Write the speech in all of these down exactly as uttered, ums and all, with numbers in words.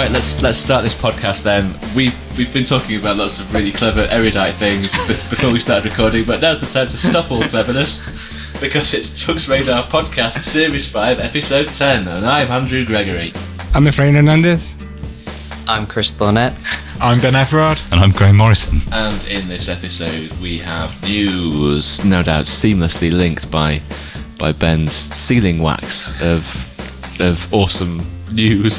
Right, let's let's start this podcast then. We've we've been talking about lots of really clever, erudite things b- before we started recording, but now's the time to stop all cleverness because it's Tug's Radar Podcast Series five, Episode ten, and I'm Andrew Gregory. I'm Efrain Hernandez. I'm Chris Thornett. I'm Ben Everard. And I'm Graham Morrison. And in this episode we have news, no doubt seamlessly linked by by Ben's sealing wax of of awesome news.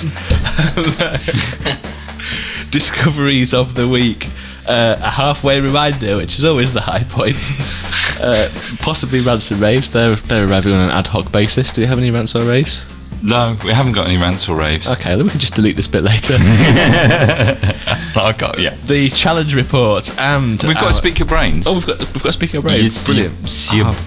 Discoveries of the week, uh, a halfway reminder, which is always the high point. Uh, possibly rants and raves. They're they're arriving on an ad hoc basis. Do you have any rants or raves? No, we haven't got any rants or raves. Okay, then we can just delete this bit later. I got yeah. The challenge report and We've got our, to speak your brains. Oh, we've got we've got to speak your brains. Yes, Brilliant. yes, yes.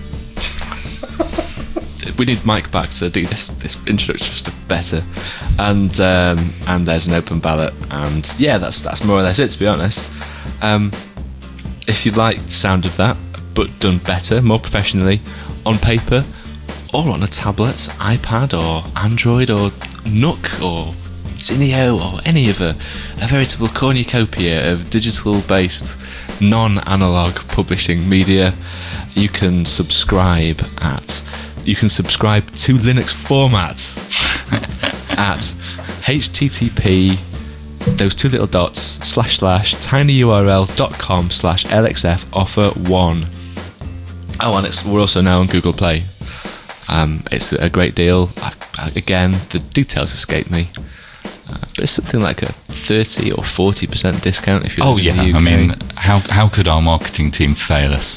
We need Mike back to do this this introduction just better, and um, and there's an open ballot, and yeah, that's that's more or less it, to be honest. Um, if you like the sound of that, but done better, more professionally, on paper, or on a tablet, iPad, or Android, or Nook, or Zinio, or any of a, a veritable cornucopia of digital-based, non-analog publishing media, you can subscribe at. You can subscribe to Linux formats at http those two little dots slash slash tinyurl.com slash lxf offer one. Oh, and it's, we're also now on Google Play. Um, it's a great deal. I, I, again, the details escape me. Uh, but it's something like a thirty or forty percent discount if you're Oh in yeah, the U K. I mean, how how could our marketing team fail us?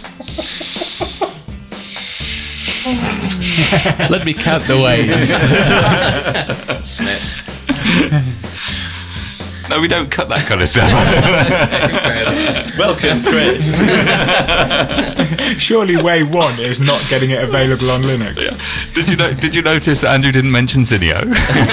Let me count the ways. Snip. No, we don't cut that kind of stuff. Welcome, Chris. Surely way one is not getting it available on Linux. Yeah. Did you know? Did you notice that Andrew didn't mention Zinio?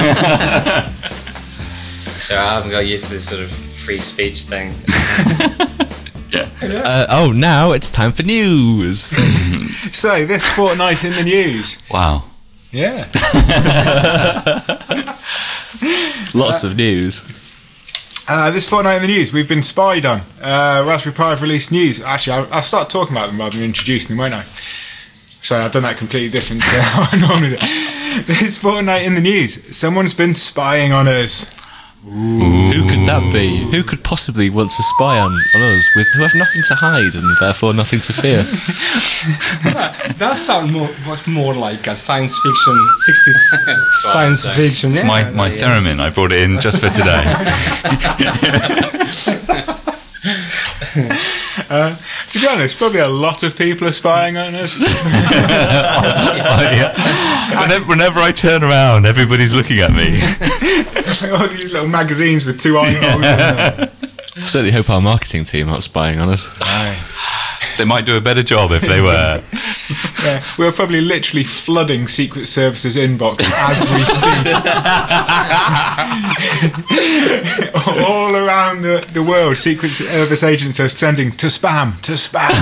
So I haven't got used to this sort of free speech thing. Yeah. Uh, oh, now it's time for news. So, this fortnight in the news. Wow. Yeah. Lots of news. Uh, this fortnight in the news, we've been spied on. Uh, Raspberry Pi have released news. Actually, I'll, I'll start talking about them rather than introducing them, won't I? So, I've done that completely different to how I normally do. This fortnight in the news, someone's been spying on us. Ooh. Who could that be? Who could possibly want to spy on, on us with who have nothing to hide and therefore nothing to fear? That sounds more was more like a science fiction, sixties science fiction. Yeah, My my yeah. theremin, I brought it in just for today. Uh, to be honest, probably a lot of people are spying on us. whenever, whenever I turn around, everybody's looking at me. All these little magazines with two eye holes in them. I certainly hope our marketing team aren't spying on us. They might do a better job if they were. Yeah, we're probably literally flooding Secret Service's inbox as we speak. All around the, the world, Secret Service agents are sending to spam, to spam.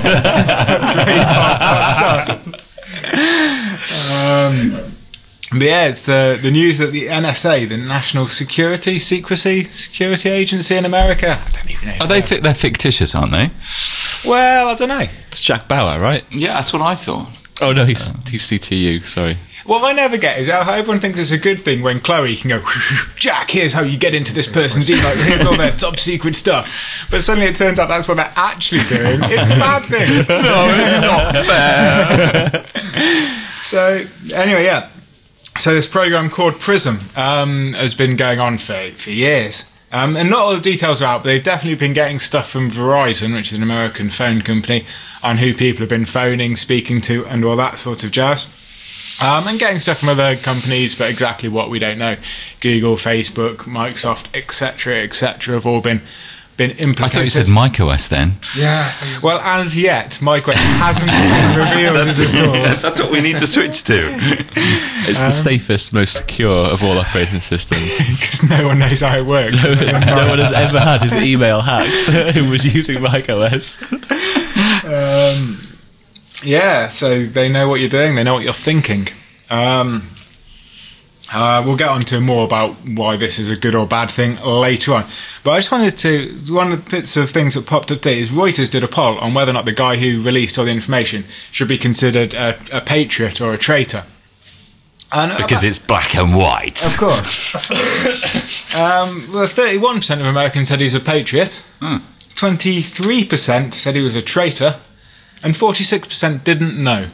um, but yeah, it's the, the news that the N S A, the National Security Secrecy Security Agency in America, I don't even know. Are they? Fi- they're fictitious, aren't they? Well, I don't know. It's Jack Bauer, right? Yeah, that's what I thought. Oh no, he's he's C T U. Sorry. What I never get is how everyone thinks it's a good thing when Chloe can go, Jack, here's how you get into this person's email, here's all their top secret stuff. But suddenly it turns out that's what they're actually doing. It's a bad thing. No, it's not fair. So, anyway, yeah. So this program called PRISM um, has been going on for, for years. Um, and not all the details are out, but they've definitely been getting stuff from Verizon, which is an American phone company, on who people have been phoning, speaking to, and all that sort of jazz. Um, and getting stuff from other companies, but exactly what we don't know. Google, Facebook, Microsoft, et cetera, et cetera, have all been been implicated. I thought you said macOS then. Yeah. Well, as yet, Microsoft hasn't been revealed as a source. That's what we need to switch to. It's the safest, most secure of all operating systems. Because no one knows how it works. No, no one has ever had his email hacked who was using macOS. Um, yeah, so they know what you're doing, they know what you're thinking. Um, Uh, we'll get on to more about why this is a good or bad thing later on. But I just wanted to, one of the bits of things that popped up today is Reuters did a poll on whether or not the guy who released all the information should be considered a, a patriot or a traitor. And Because it's black and white. Of course. um, well, thirty-one percent of Americans said he was a patriot, Hmm. twenty-three percent said he was a traitor, and forty-six percent didn't know.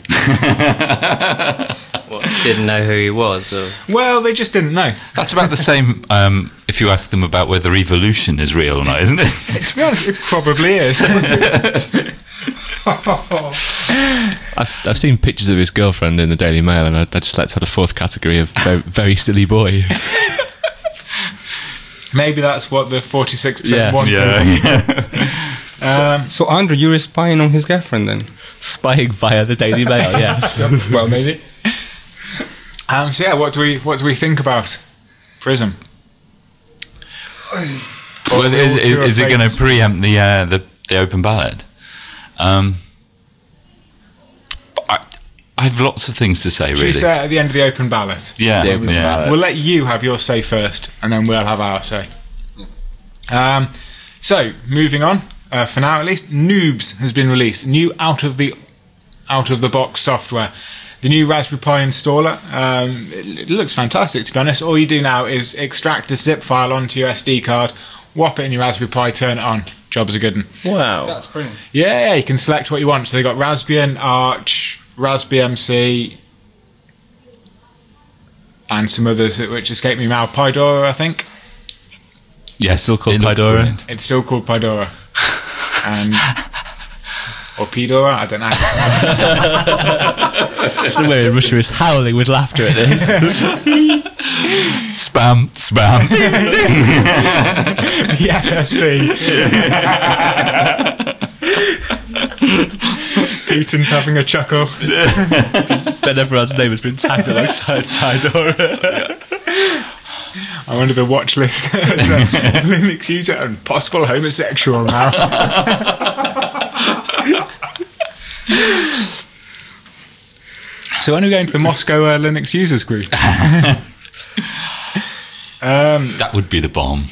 What, didn't know who he was, or Well, they just didn't know. That's about the same um, if you ask them about whether evolution is real or not, isn't it? To be honest, it probably is. I've I've seen pictures of his girlfriend in the Daily Mail, and I'd, I'd just like to add a fourth category of very, very silly boy. Maybe that's what the forty-six percent Yes. wanted. yeah. Um, So Andrew, you're spying on his girlfriend then? Spying via the Daily Mail, yes. Well, maybe. um, so yeah, what do we what do we think about Prism? Well, Or is, two is it going to effects? preempt the, uh, the the open ballot? Um, I, I have lots of things to say, Should really. we say it at the end of the open ballot? Yeah, The open yeah. ballot. We'll let you have your say first, and then we'll have our say. Um, so moving on, uh, for now at least, Noobs has been released. New out of the out of the box software. The new Raspberry Pi installer. Um, it, it looks fantastic, to be honest. All you do now is extract the zip file onto your S D card, whop it in your Raspberry Pi, turn it on. Job's a good one. Wow. That's brilliant. Yeah, yeah, you can select what you want. So they got Raspbian, Arch, Raspberry M C, and some others which escape me now. Pydora, I think. Yes, Still called it looks Pydora? brilliant. It's still called Pydora. And or Pedora, I don't know. Somewhere in Russia is howling with laughter at this. Spam, spam. The F S B. Putin's having a chuckle. Then everyone's name has been tagged alongside Pydora. I wonder the watch list as a Linux user and possible homosexual now. So when are we going to the Moscow uh, Linux users group? um, That would be the bomb.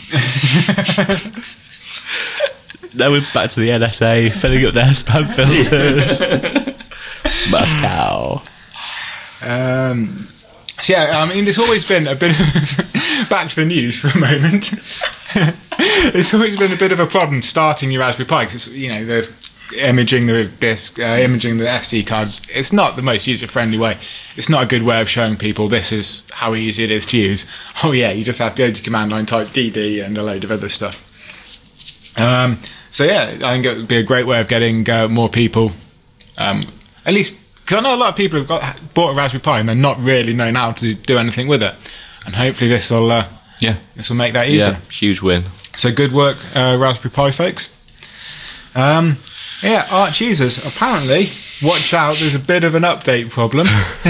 Then we're back to the N S A, filling up their spam filters. Moscow. um, so yeah, I mean, there's always been a bit of... Back to the news for a moment. It's always been a bit of a problem starting your Raspberry Pi, 'cause it's, you know, the imaging the disk, uh, imaging the S D cards. It's not the most user-friendly way. It's not a good way of showing people this is how easy it is to use. Oh yeah, you just have to go to command line, type D D, and a load of other stuff. Um, so yeah, I think it would be a great way of getting uh, more people, um, at least because I know a lot of people have got bought a Raspberry Pi and they're not really knowing how to do anything with it, and hopefully this will uh, Yeah. this will make that easier. Yeah, huge win. So good work, uh, Raspberry Pi folks. Um, yeah, Arch users, apparently, watch out, there's a bit of an update problem.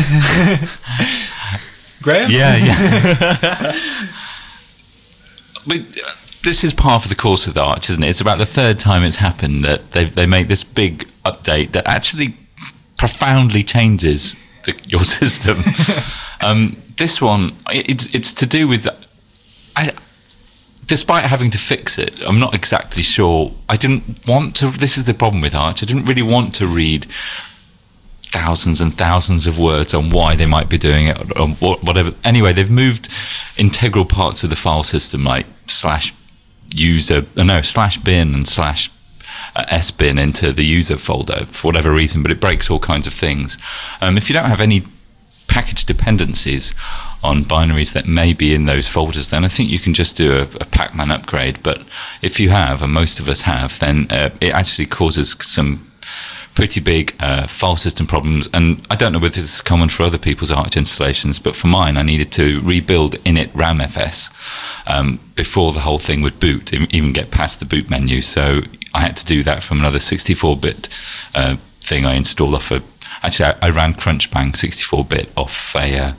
Graham? Yeah, yeah. But uh, this is part of the course with Arch, isn't it? It's about the third time it's happened that they they make this big update that actually profoundly changes the, your system. um, this one, it's it's to do with. I, despite having to fix it, I'm not exactly sure. I didn't want to. This is the problem with Arch. I didn't really want to read thousands and thousands of words on why they might be doing it or whatever. Anyway, they've moved integral parts of the file system like slash user, uh, no, slash bin and slash uh, sbin into the user folder for whatever reason, but it breaks all kinds of things. Um, if you don't have any package dependencies on binaries that may be in those folders, then I think you can just do a, a Pacman upgrade. But if you have, and most of us have, then uh, it actually causes some pretty big uh, file system problems. And I don't know whether this is common for other people's Arch installations, but for mine, I needed to rebuild init ramfs um, before the whole thing would boot, even get past the boot menu. So I had to do that from another sixty-four bit uh, thing I installed off a. Actually, I, I ran Crunchbang sixty-four bit off a. Uh,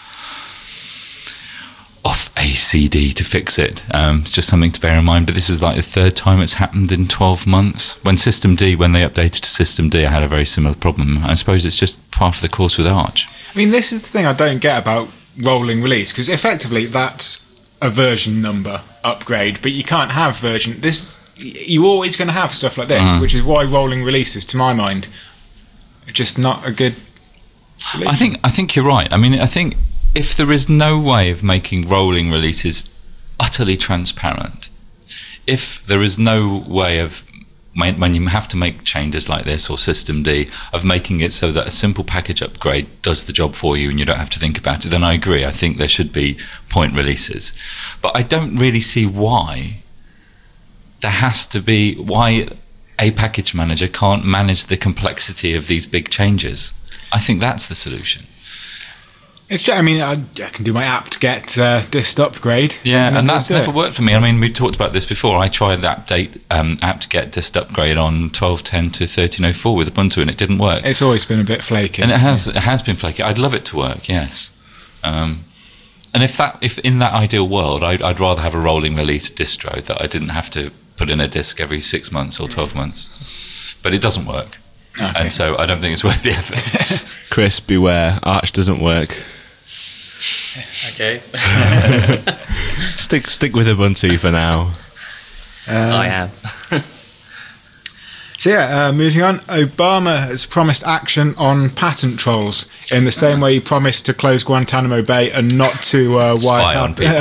off a C D to fix it. Um, it's just something to bear in mind, but this is like the third time it's happened in twelve months. When Systemd, when they updated to Systemd, I had a very similar problem. I suppose it's just part of the course with Arch. I mean, this is the thing I don't get about rolling release, because effectively that's a version number upgrade, but you can't have version this. You're always going to have stuff like this, Mm. which is why rolling releases, to my mind, are just not a good solution. I think I think you're right. I mean, I think if there is no way of making rolling releases utterly transparent, if there is no way of when, when you have to make changes like this or System D of making it so that a simple package upgrade does the job for you and you don't have to think about it, then I agree. I think there should be point releases, but I don't really see why there has to be why a package manager can't manage the complexity of these big changes. I think that's the solution. It's just, I mean, I, I can do my apt get uh, dist upgrade. Yeah, and, it that's does do never it. worked for me. I mean, we talked about this before. I tried update um, apt get dist upgrade on twelve ten to thirteen oh four with Ubuntu, and it didn't work. It's always been a bit flaky. And it has it has been flaky. I'd love it to work, yes. Um, and if that if in that ideal world, I'd, I'd rather have a rolling release distro that I didn't have to put in a disk every six months or twelve months. But it doesn't work, Okay. and so I don't think it's worth the effort. Chris, beware. Arch doesn't work. Okay. Stick stick with Ubuntu for now. I am. So yeah, uh, moving on. Obama has promised action on patent trolls in the same way he promised to close Guantanamo Bay and not to uh, Spy on people.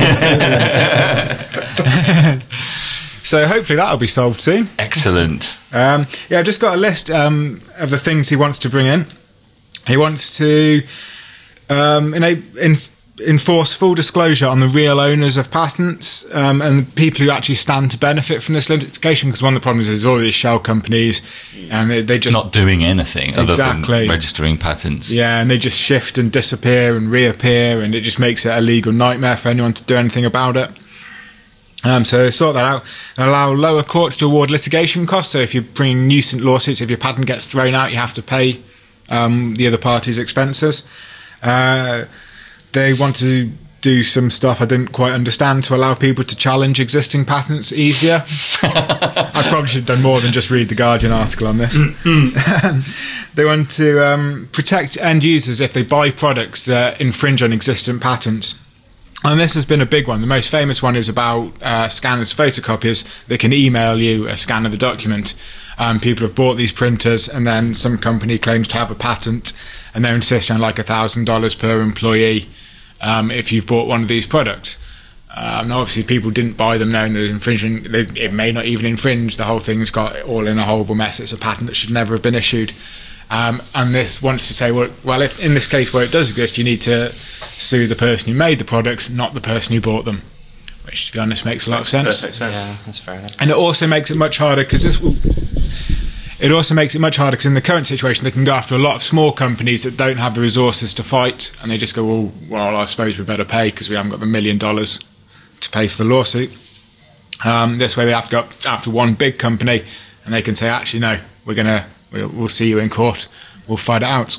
So hopefully that'll be solved soon. Excellent. Um, yeah, I've just got a list um, of the things he wants to bring in. He wants to um, in a, in, enforce full disclosure on the real owners of patents um, and the people who actually stand to benefit from this litigation, because one of the problems is all these shell companies and they, they just Not doing anything other Exactly. than registering patents. yeah, and they just shift and disappear and reappear, and it just makes it a legal nightmare for anyone to do anything about it. Um, so sort that out and allow lower courts to award litigation costs. So if you're bringing nuisance lawsuits, if your patent gets thrown out, you have to pay um, the other party's expenses. Uh, they want to do some stuff I didn't quite understand to allow people to challenge existing patents easier. I probably should have done more than just read the Guardian article on this. They want to um, protect end users if they buy products that infringe on existing patents. And this has been a big one. The most famous one is about uh, scanners, photocopiers that can email you a scan of the document. Um, people have bought these printers, and then some company claims to have a patent, and they're insisting on like a thousand dollars per employee um, if you've bought one of these products. Um, now, obviously, people didn't buy them knowing they're infringing. They, it may not even infringe. The whole thing's got all in a horrible mess. It's a patent that should never have been issued. Um, and this wants to say, well, well, if in this case where it does exist, you need to sue the person who made the product, not the person who bought them, which, to be honest, makes a lot of sense. Perfect sense. Yeah, that's fair enough. And it also makes it much harder because this will. It also makes it much harder because in the current situation, they can go after a lot of small companies that don't have the resources to fight, and they just go, well, well I suppose we better pay because we haven't got the million dollars to pay for the lawsuit. Um, this way, they have to go up after one big company, and they can say, actually, no, we're gonna. We'll, we'll see you in court. We'll fight it out.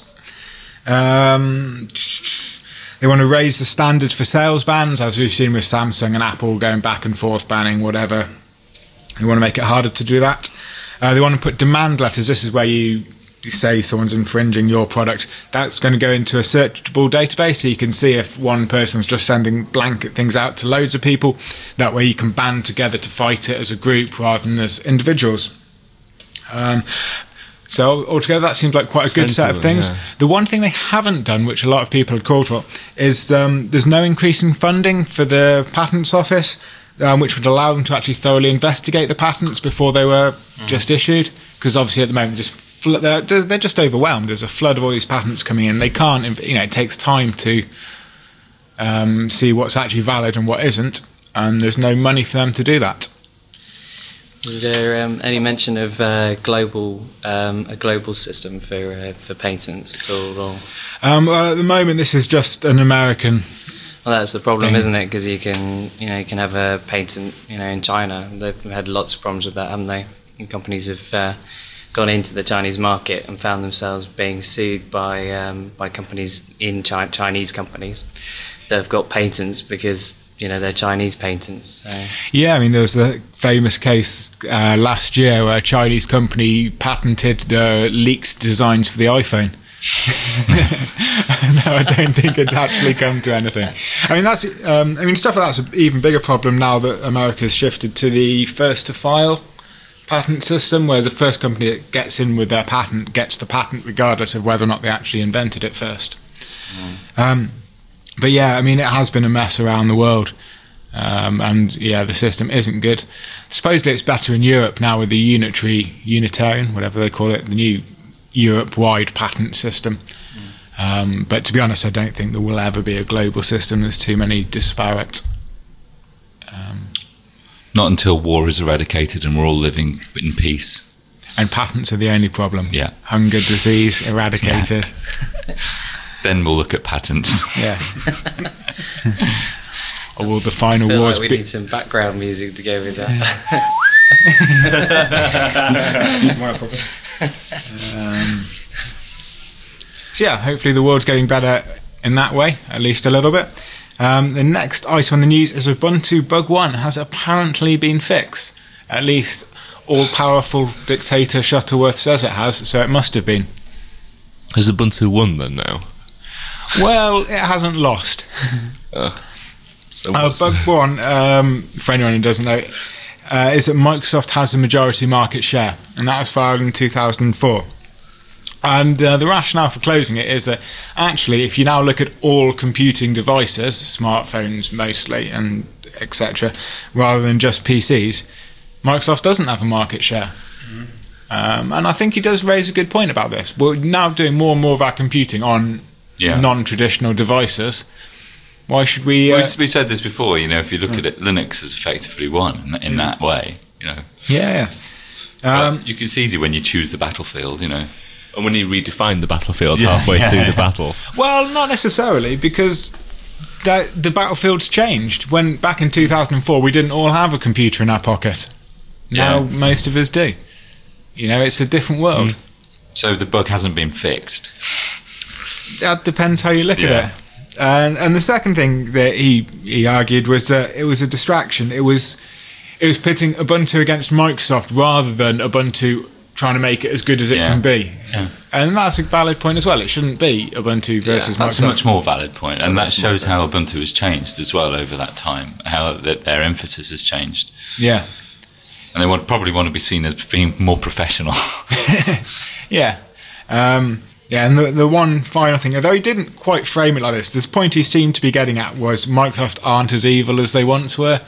Um, they want to raise the standard for sales bans, as we've seen with Samsung and Apple going back and forth banning whatever. They want to make it harder to do that. Uh, they want to put demand letters. This is where you say someone's infringing your product. That's going to go into a searchable database, so you can see if one person's just sending blanket things out to loads of people. That way you can band together to fight it as a group rather than as individuals. Um, So altogether, that seems like quite a good set of Sensible, things. yeah. The one thing they haven't done, which a lot of people had called for, is um, there's no increase in funding for the Patents Office, um, which would allow them to actually thoroughly investigate the patents before they were mm. just issued. Because obviously at the moment, just fl- they're, they're just overwhelmed. There's a flood of all these patents coming in. They can't, you know, it takes time to um, see what's actually valid and what isn't, and there's no money for them to do that. Is there um, any mention of uh, global um, a global system for uh, for patents at all? Or? Um, well, at the moment, this is just an American. Well, that's the problem, thing. isn't it? Because you can you know you can have a patent you know in China. They've had lots of problems with that, haven't they? And companies have uh, gone into the Chinese market and found themselves being sued by um, by companies in Chi- Chinese companies that have got patents because. You know, they're Chinese patents. So. Yeah, I mean, there was a famous case uh, last year where a Chinese company patented the leaked designs for the iPhone. No, I don't think it's actually come to anything. I mean, that's. Um, I mean, stuff like that's an even bigger problem now that America's shifted to the first to file patent system, where the first company that gets in with their patent gets the patent regardless of whether or not they actually invented it first. Mm. Um, but yeah, I mean, it has been a mess around the world. Um, and yeah, the system isn't good. Supposedly it's better in Europe now with the unitary, unitarian, whatever they call it, the new Europe-wide patent system. Mm. Um, but to be honest, I don't think there will ever be a global system. There's too many disparate. Um, Not until war is eradicated and we're all living in peace. And patents are the only problem. Yeah. Hunger, disease, eradicated. Yeah. Then we'll look at patents. Yeah. Or will the final I feel wars like we be... need some background music to go with that. It's more appropriate. Um, so yeah, hopefully the world's getting better in that way, at least a little bit. Um, the next item on the news is Ubuntu Bug one has apparently been fixed. At least all-powerful dictator Shuttleworth says it has, so it must have been. Has Ubuntu won then now? Well, it hasn't lost. Oh. So Uh, what's- Bug one, um, for anyone who doesn't know, uh, is that Microsoft has a majority market share, and that was filed in two thousand four. And uh, the rationale for closing it is that actually, if you now look at all computing devices, smartphones mostly, and et cetera, rather than just P Cs, Microsoft doesn't have a market share. Um, and I think he does raise a good point about this. We're now doing more and more of our computing on Yeah. non-traditional devices. Why should we... Uh, We said this before, you know, if you look at it, Linux has effectively won in, in that way, you know. yeah, But um, you can, it's easy when you choose the battlefield, you know. And when you redefine the battlefield Yeah, halfway yeah, through yeah. the battle. well, not necessarily, because that, the battlefield's changed. When back in two thousand four, we didn't all have a computer in our pocket. Now Yeah. most of us do. You know, it's a different world. So the bug hasn't been fixed. That depends how you look Yeah. at it. And and the second thing that he he argued was that it was a distraction. It was it was pitting Ubuntu against Microsoft rather than Ubuntu trying to make it as good as it Yeah. can be. Yeah. And that's a valid point as well. It shouldn't be Ubuntu versus That's a Microsoft. much more valid point, and that makes more shows how sense. Ubuntu has changed as well over that time, how that their emphasis has changed. Yeah. And they want, probably want to be seen as being more professional. Yeah. Um, yeah, and the, the one final thing, although he didn't quite frame it like this, this point he seemed to be getting at was Microsoft aren't as evil as they once were.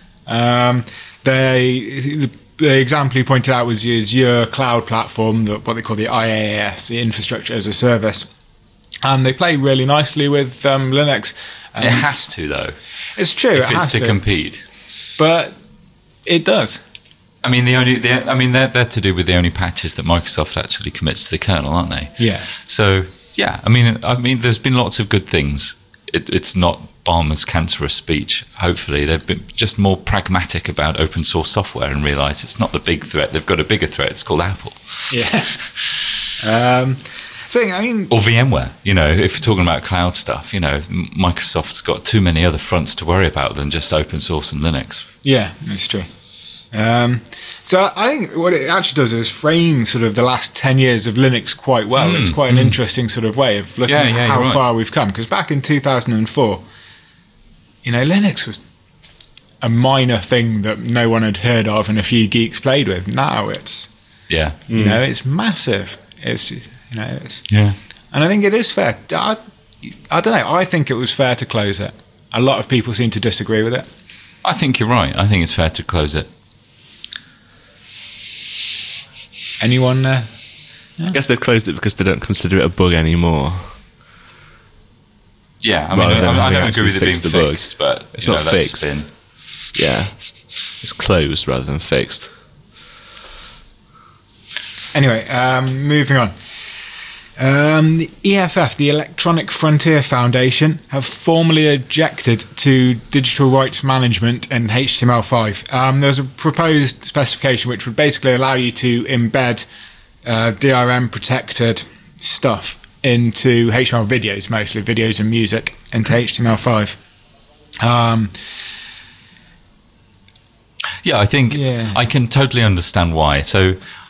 Um, they, the, the example he pointed out was the Azure cloud platform, the, what they call the I A A S, the infrastructure as a service. And they play really nicely with um, Linux. Um, It has to, though, it's true, if it it's has to to, compete. but it does. I mean, the only, the, I mean, they're, they're to do with the only patches that Microsoft actually commits to the kernel, aren't they? Yeah. So yeah, I mean, I mean, there's been lots of good things. It, it's not Balmer's cancerous speech. Hopefully, they've been just more pragmatic about open source software and realise it's not the big threat. They've got a bigger threat. It's called Apple Yeah. um, so, I mean, or VMware. You know, if you're talking about cloud stuff, you know, Microsoft's got too many other fronts to worry about than just open source and Linux. yeah, that's true. Um, so I think what it actually does is frame sort of the last ten years of Linux quite well. Mm, it's quite an interesting sort of way of looking Yeah, at yeah, how you're right. far we've come. Because back in two thousand four, you know, Linux was a minor thing that no one had heard of and a few geeks played with. Now it's, Yeah, you know, it's massive. It's, you know, it's, yeah. and I think it is fair. I, I don't know. I think it was fair to close it. A lot of people seem to disagree with it. I think you're right. I think it's fair to close it. Anyone? Uh, I guess they've closed it because they don't consider it a bug anymore. Yeah, I mean, Rather I, than I having don't agree with it being actually fixed the bug. fixed, but It's you not know, that's fixed. been- Yeah. It's closed rather than fixed. Anyway, um, moving on. Um, the E F F, the Electronic Frontier Foundation, have formally objected to digital rights management in H T M L five. Um, there's a proposed specification which would basically allow you to embed uh, D R M protected stuff into H T M L videos, mostly videos and music, into H T M L five. Um, Yeah, I think Yeah. I can totally understand why. So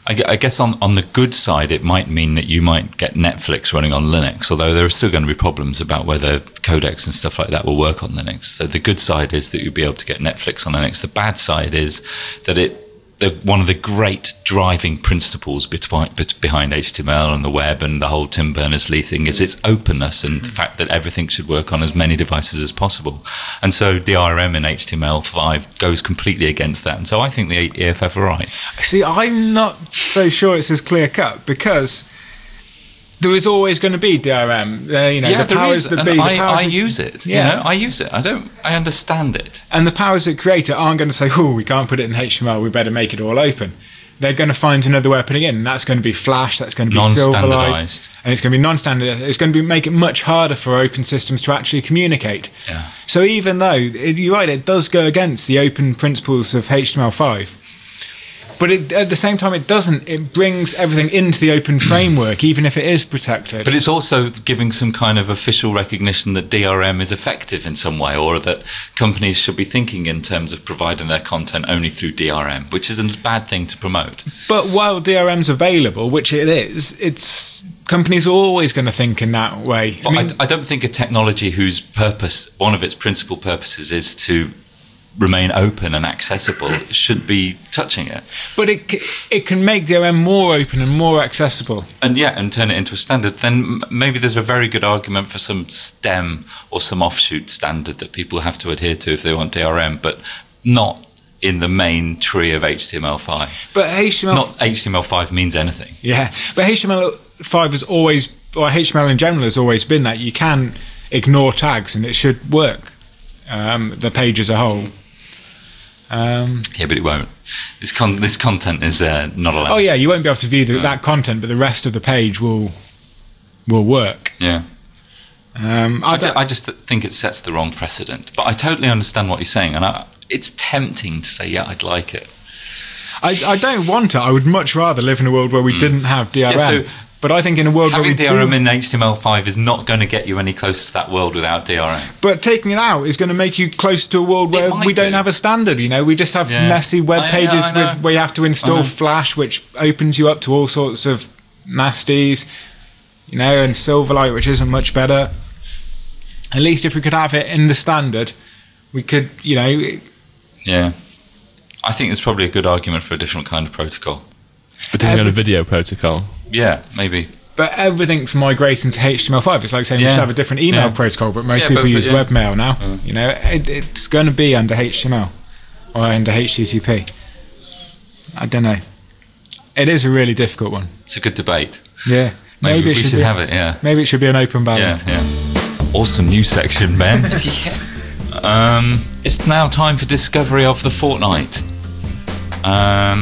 I, gue- I guess on, on the good side, it might mean that you might get Netflix running on Linux, although there are still going to be problems about whether codecs and stuff like that will work on Linux. So the good side is that you'll be able to get Netflix on Linux. The bad side is that it the, one of the great driving principles between, bet- behind H T M L and the web and the whole Tim Berners-Lee thing is its openness and the fact that everything should work on as many devices as possible. And so D R M in H T M L five goes completely against that. And so I think the E F F are right. See, I'm not so sure it's as clear cut because there is always going to be D R M. Uh, you know, Yeah, the there powers is, that and be. The I, powers I that- use it. Yeah. You know, I use it. I don't. I understand it. And the powers that create it aren't going to say, oh, we can't put it in H T M L, we better make it all open. They're going to find another way of putting it in, and that's going to be Flash, that's going to be Silverlight, Non-standardized. and it's going to be non-standard. It's going to be make it much harder for open systems to actually communicate. Yeah. So even though, it, you're right, it does go against the open principles of H T M L five, but it, at the same time it doesn't. It brings everything into the open framework, even if it is protected. But it's also giving some kind of official recognition that D R M is effective in some way, or that companies should be thinking in terms of providing their content only through D R M, which is a bad thing to promote. But while D R M's available, which it is, it's companies are always going to think in that way. But I, I don't think a technology whose purpose, one of its principal purposes, is to remain open and accessible, should be touching it. But it c- it can make D R M more open and more accessible. And yeah, and turn it into a standard. Then m- maybe there's a very good argument for some STEM or some offshoot standard that people have to adhere to if they want D R M, but not in the main tree of H T M L five. But H T M L, Not H T M L five means anything. yeah. But H T M L five has always, or H T M L in general has always been that you can ignore tags and it should work. Um, the page as a whole. Um, Yeah, but it won't. This con- this content is uh, not allowed. oh yeah, you won't be able to view the, that content, but the rest of the page will will work. Yeah. Um, I I, ju- don't- I just th- think it sets the wrong precedent. But I totally understand what you're saying, and I, it's tempting to say, yeah, I'd like it. I, I don't want it. I would much rather live in a world where we didn't have D R M. Yeah, so but I think in a world where we Having D R M do, in H T M L five is not going to get you any closer to that world without D R M. but taking it out is going to make you close to a world It where might we don't do. have a standard. You know, we just have Yeah. messy web I know, pages I know. with where you have to I install know. Flash, which opens you up to all sorts of nasties. You know, and Silverlight, which isn't much better. At least if we could have it in the standard, we could. You know, it- Yeah. I think there's probably a good argument for a different kind of protocol. But doing on a Every- video protocol. Yeah, maybe. but everything's migrating to H T M L five. It's like saying we Yeah. should have a different email Yeah. protocol, but most Yeah, people but- use yeah. webmail now. You know, it, it's going to be under H T M L or under H T T P. I don't know. It is a really difficult one. It's a good debate. Yeah, Maybe, it we should be, have it, yeah. Maybe it should be an open Yeah, ballot. yeah. Awesome news section, Ben. um, it's now time for Discovery of the Fortnight. Um,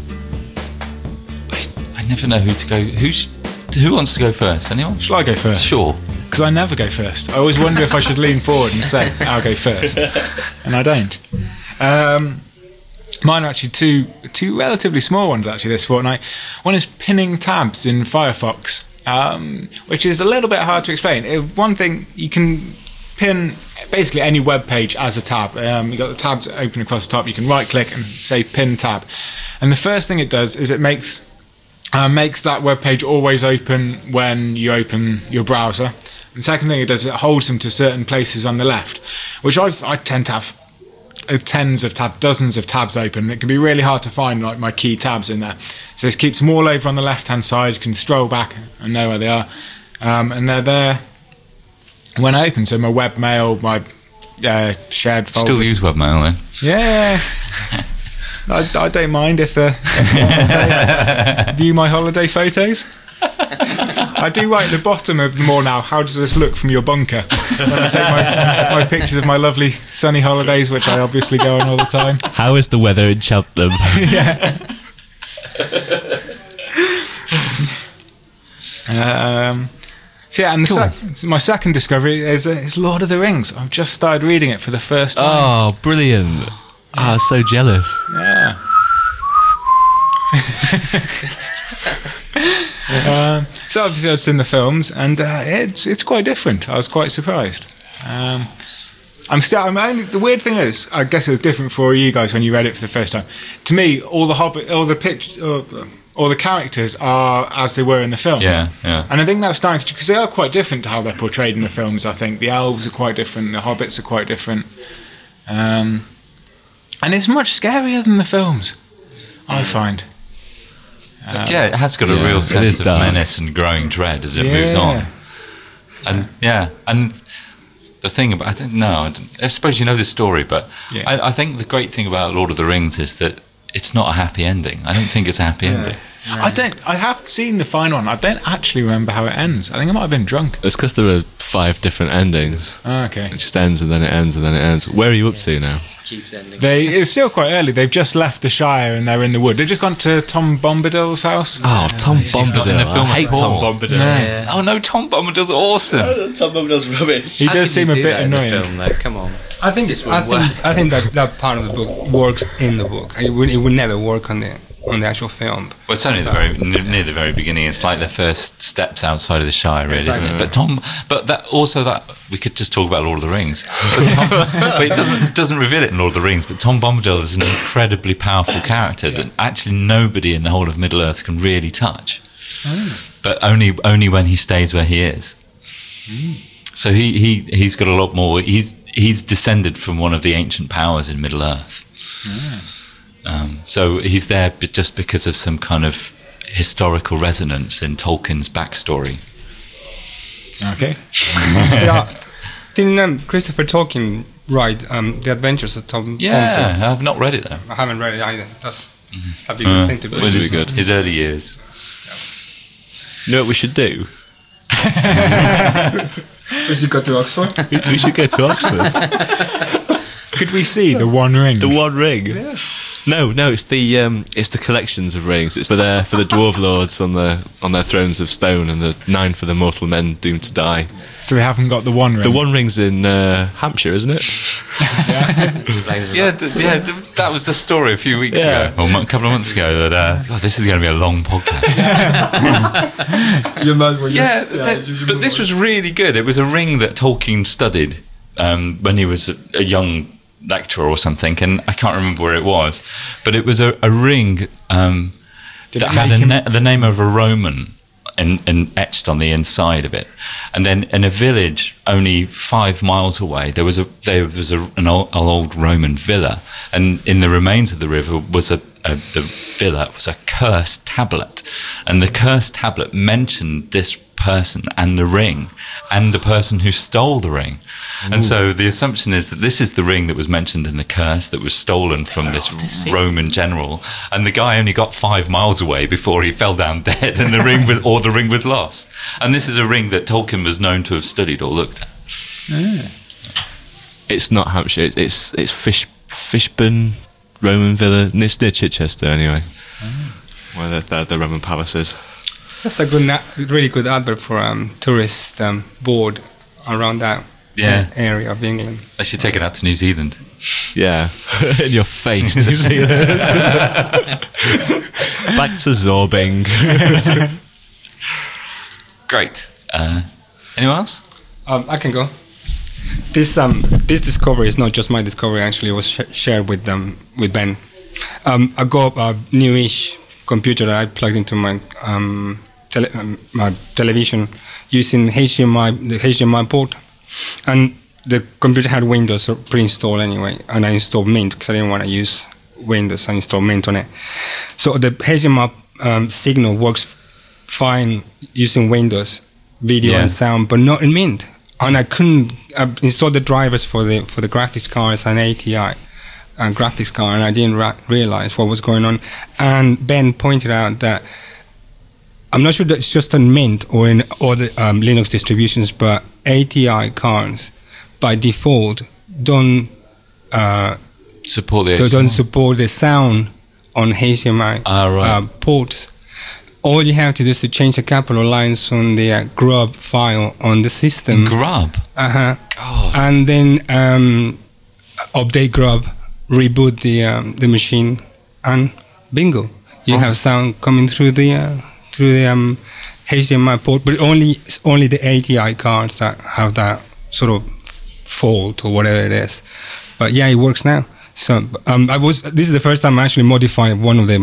I, I never know who to go. Who, sh- who wants to go first? Anyone? Shall I go first? Sure. Because I never go first. I always wonder if I should lean forward and say I'll go first, and I don't. Um, mine are actually two two relatively small ones actually this fortnight. One is pinning tabs in Firefox, um, which is a little bit hard to explain. Uh, One thing, you can pin basically any web page as a tab. Um, you've got the tabs open across the top. You can right click and say pin tab, and the first thing it does is it makes uh, makes that web page always open when you open your browser. And the second thing it does is it holds them to certain places on the left, which I've, I tend to have uh, tens of tabs, dozens of tabs open. It can be really hard to find like my key tabs in there. So this keeps them all over on the left hand side. You can scroll back and know where they are, um, and they're there when I open. So my webmail, my uh, shared folders. Still use webmail then? Yeah. I, I don't mind if the if you want to say, view my holiday photos. I do write at the bottom of them all now, how does this look from your bunker? When I take my, my pictures of my lovely sunny holidays, which I obviously go on all the time. How is the weather in Cheltenham? Yeah. um, so yeah, and the sec- so my second discovery is, uh, is Lord of the Rings. I've just started reading it for the first time. Oh, brilliant. Ah, so jealous. Yeah. um, so obviously I've seen the films, and uh, it's it's quite different. I was quite surprised. Um, I'm still. I'm only. The weird thing is, I guess it was different for you guys when you read it for the first time. To me, all the Hobbit, all the pitch, uh, or the characters are as they were in the films. Yeah, yeah. And I think that's starting to, because they are quite different to how they're portrayed in the films. I think the elves are quite different, the hobbits are quite different, um, and it's much scarier than the films, I find. Um, yeah, it has got a yeah, real it sense is of dark. menace and growing dread as it Yeah. moves on. And yeah, and the thing about I don't know, I, don't, I suppose you know the story, but Yeah. I, I think the great thing about Lord of the Rings is that it's not a happy ending. I don't think it's a happy ending. I don't. I have seen the final one. I don't actually remember how it ends. I think I might have been drunk. It's because there are five different endings. Oh, okay. It just ends and then it ends and then it ends. Where are you up to now? Keeps ending. They it's still quite early. They've just left the Shire and they're in the wood. They've just gone to Tom Bombadil's house. Oh, Tom not Bombadil. in the film I hate at all. Tom Bombadil. Yeah. Oh no, Tom Bombadil's awesome. Tom Bombadil's rubbish. He How does could seem you a do bit that in the annoying. film, though? Come on. I think This I would think work. I think that that part of the book works in the book. It would it would never work on the on the actual film. Well, it's only the very n- near the very beginning. It's like the first steps outside of the Shire, really, isn't it? But Tom, but that also that we could just talk about Lord of the Rings. But, Tom, but it doesn't doesn't reveal it in Lord of the Rings. But Tom Bombadil is an incredibly powerful character that actually nobody in the whole of Middle Earth can really touch. But only only when he stays where he is. So he, he he's got a lot more. He's he's descended from one of the ancient powers in Middle Earth. Um, so he's there b- just because of some kind of historical resonance in Tolkien's backstory. Okay. Yeah. Didn't um, Christopher Tolkien write um, The Adventures of Tom Yeah, Bombadil? I've not read it though. I haven't read it either. That's that'd be a Uh, good thing to Would be good. His early years. You know what we should do? We should go to Oxford. We, we should go to Oxford. Could we see the One Ring? The One Ring. No, no, it's the um, it's the collections of rings. It's for the for the dwarf lords on the on their thrones of stone, and the nine for the mortal men doomed to die. So they haven't got the One Ring. The One Ring's in uh, Hampshire, isn't it? Explains a Yeah, lot. th- yeah, th- that was the story a few weeks Yeah. ago, or a couple of months ago. That uh, God, this is going to be a long podcast. You might well yeah, just- that- you should but move this on. was really good. It was a ring that Tolkien studied um, when he was a, a young lecturer or something, and I can't remember where it was, but it was a, a ring um, Did that it had make a him- na- the name of a Roman and, and etched on the inside of it. And then in a village only five miles away, there was a there was a, an, old, an old Roman villa, and in the remains of the river was a, a the villa was a cursed tablet, and the cursed tablet mentioned this person and the ring and the person who stole the ring. And so the assumption is that this is the ring that was mentioned in the curse that was stolen from this Roman general, and the guy only got five miles away before he fell down dead, and the ring was or the ring was lost. And this is a ring that Tolkien was known to have studied or looked at. It's not Hampshire. It's it's, it's Fish Fishburne Roman Villa. It's near Chichester, anyway. Where the, the the Roman palace is. That's a good, na- really good advert for um, tourist um, board around that Yeah. area of England. I should take it out to New Zealand. Yeah, in your face, New Zealand. Back to Zorbing. Great. Uh, anyone else? Um, I can go. This um this discovery is not just my discovery. Actually, it was sh- shared with um with Ben. Um, I got a newish computer that I plugged into my um, tele- um my television using H D M I the H D M I port, and the computer had Windows pre-installed anyway, and I installed Mint because I didn't want to use Windows. I installed Mint on it. So the H D M I um, signal works fine using Windows video Yeah. and sound, but not in Mint. And I couldn't uh, install the drivers for the for the graphics cards and A T I uh, graphics card, and I didn't ra- realize what was going on. And Ben pointed out that I'm not sure that it's just on Mint or in other um, Linux distributions, but A T I cards by default don't uh, Support the they don't support the sound on H D M I Ah, right. uh, ports. All you have to do is to change a couple of lines on the uh, grub file on the system. Grub. Uh-huh. God. And then um, update grub, reboot the um, the machine, and bingo, you have sound coming through the uh, through the um, H D M I port. But only it's only the A T I cards that have that sort of fault or whatever it is. But yeah, it works now. So um, I was. This is the first time I actually modified one of the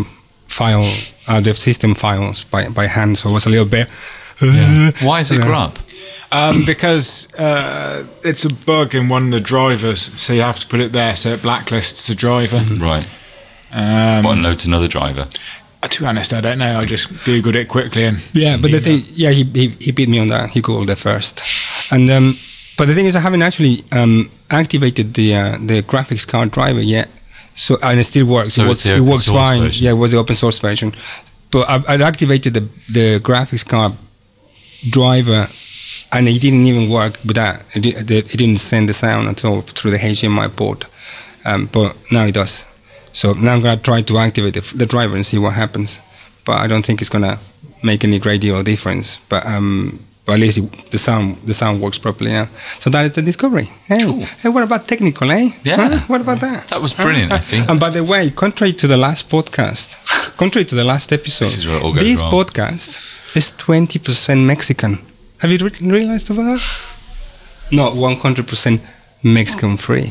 file uh, the system files by by hand. So it was a little bit. Yeah. Why is it Yeah. grub? Um, because uh, it's a bug in one of the drivers, so you have to put it there so it blacklists the driver. Right. Um, What, and loads another driver? to be honest, I don't know. I just googled it quickly and Yeah, but the thing, yeah, he, he he beat me on that. He googled it first, and um, but the thing is, I haven't actually um activated the uh, the graphics card driver yet. So and it still works. So it it's works. the It open works source fine. version. Yeah, it was the open source version, but I, I activated the the graphics card driver, and it didn't even work with that. It, did, the, it didn't send the sound at all through the H D M I port, um, but now it does. So now I'm gonna try to activate the, the driver and see what happens. But I don't think it's gonna make any great deal of difference. But um, but at least it, the sound the sound works properly now. So that is the discovery. Hey, Cool. hey, what about technical? Eh? Yeah. Huh? What about that? That was brilliant, Effie. And by the way, contrary to the last podcast, contrary to the last episode, This is where it all goes this wrong. podcast is twenty percent Mexican. Have you re- realized about that? Not one hundred percent Mexican free.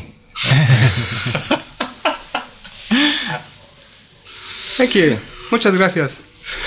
Thank you. Muchas gracias.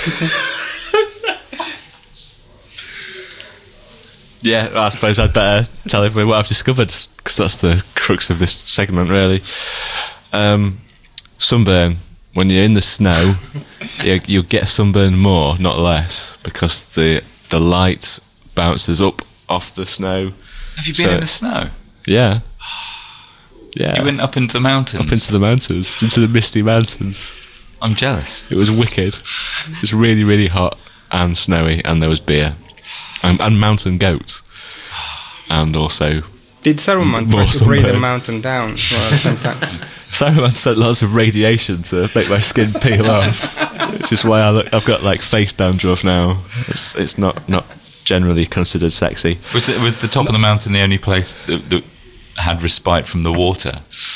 Yeah, I suppose I'd better tell everyone what I've discovered, because that's the crux of this segment, really. Um, sunburn. When you're in the snow, you, you'll get sunburn more, not less, because the the light bounces up off the snow. Have you been So- in the snow? Yeah. Yeah. You went up into the mountains. up into the mountains, into the misty mountains. I'm jealous. It was wicked. It was really, really hot and snowy, and there was beer. And, and mountain goats. And also, Did Saruman More try to bring the sunburn. mountain down well, at the same time? Saruman sent lots of radiation to make my skin peel off. Which is why I look, I've got like face dandruff now. It's it's not, not generally considered sexy. Was it was the top of the mountain the only place that, that had respite from the water?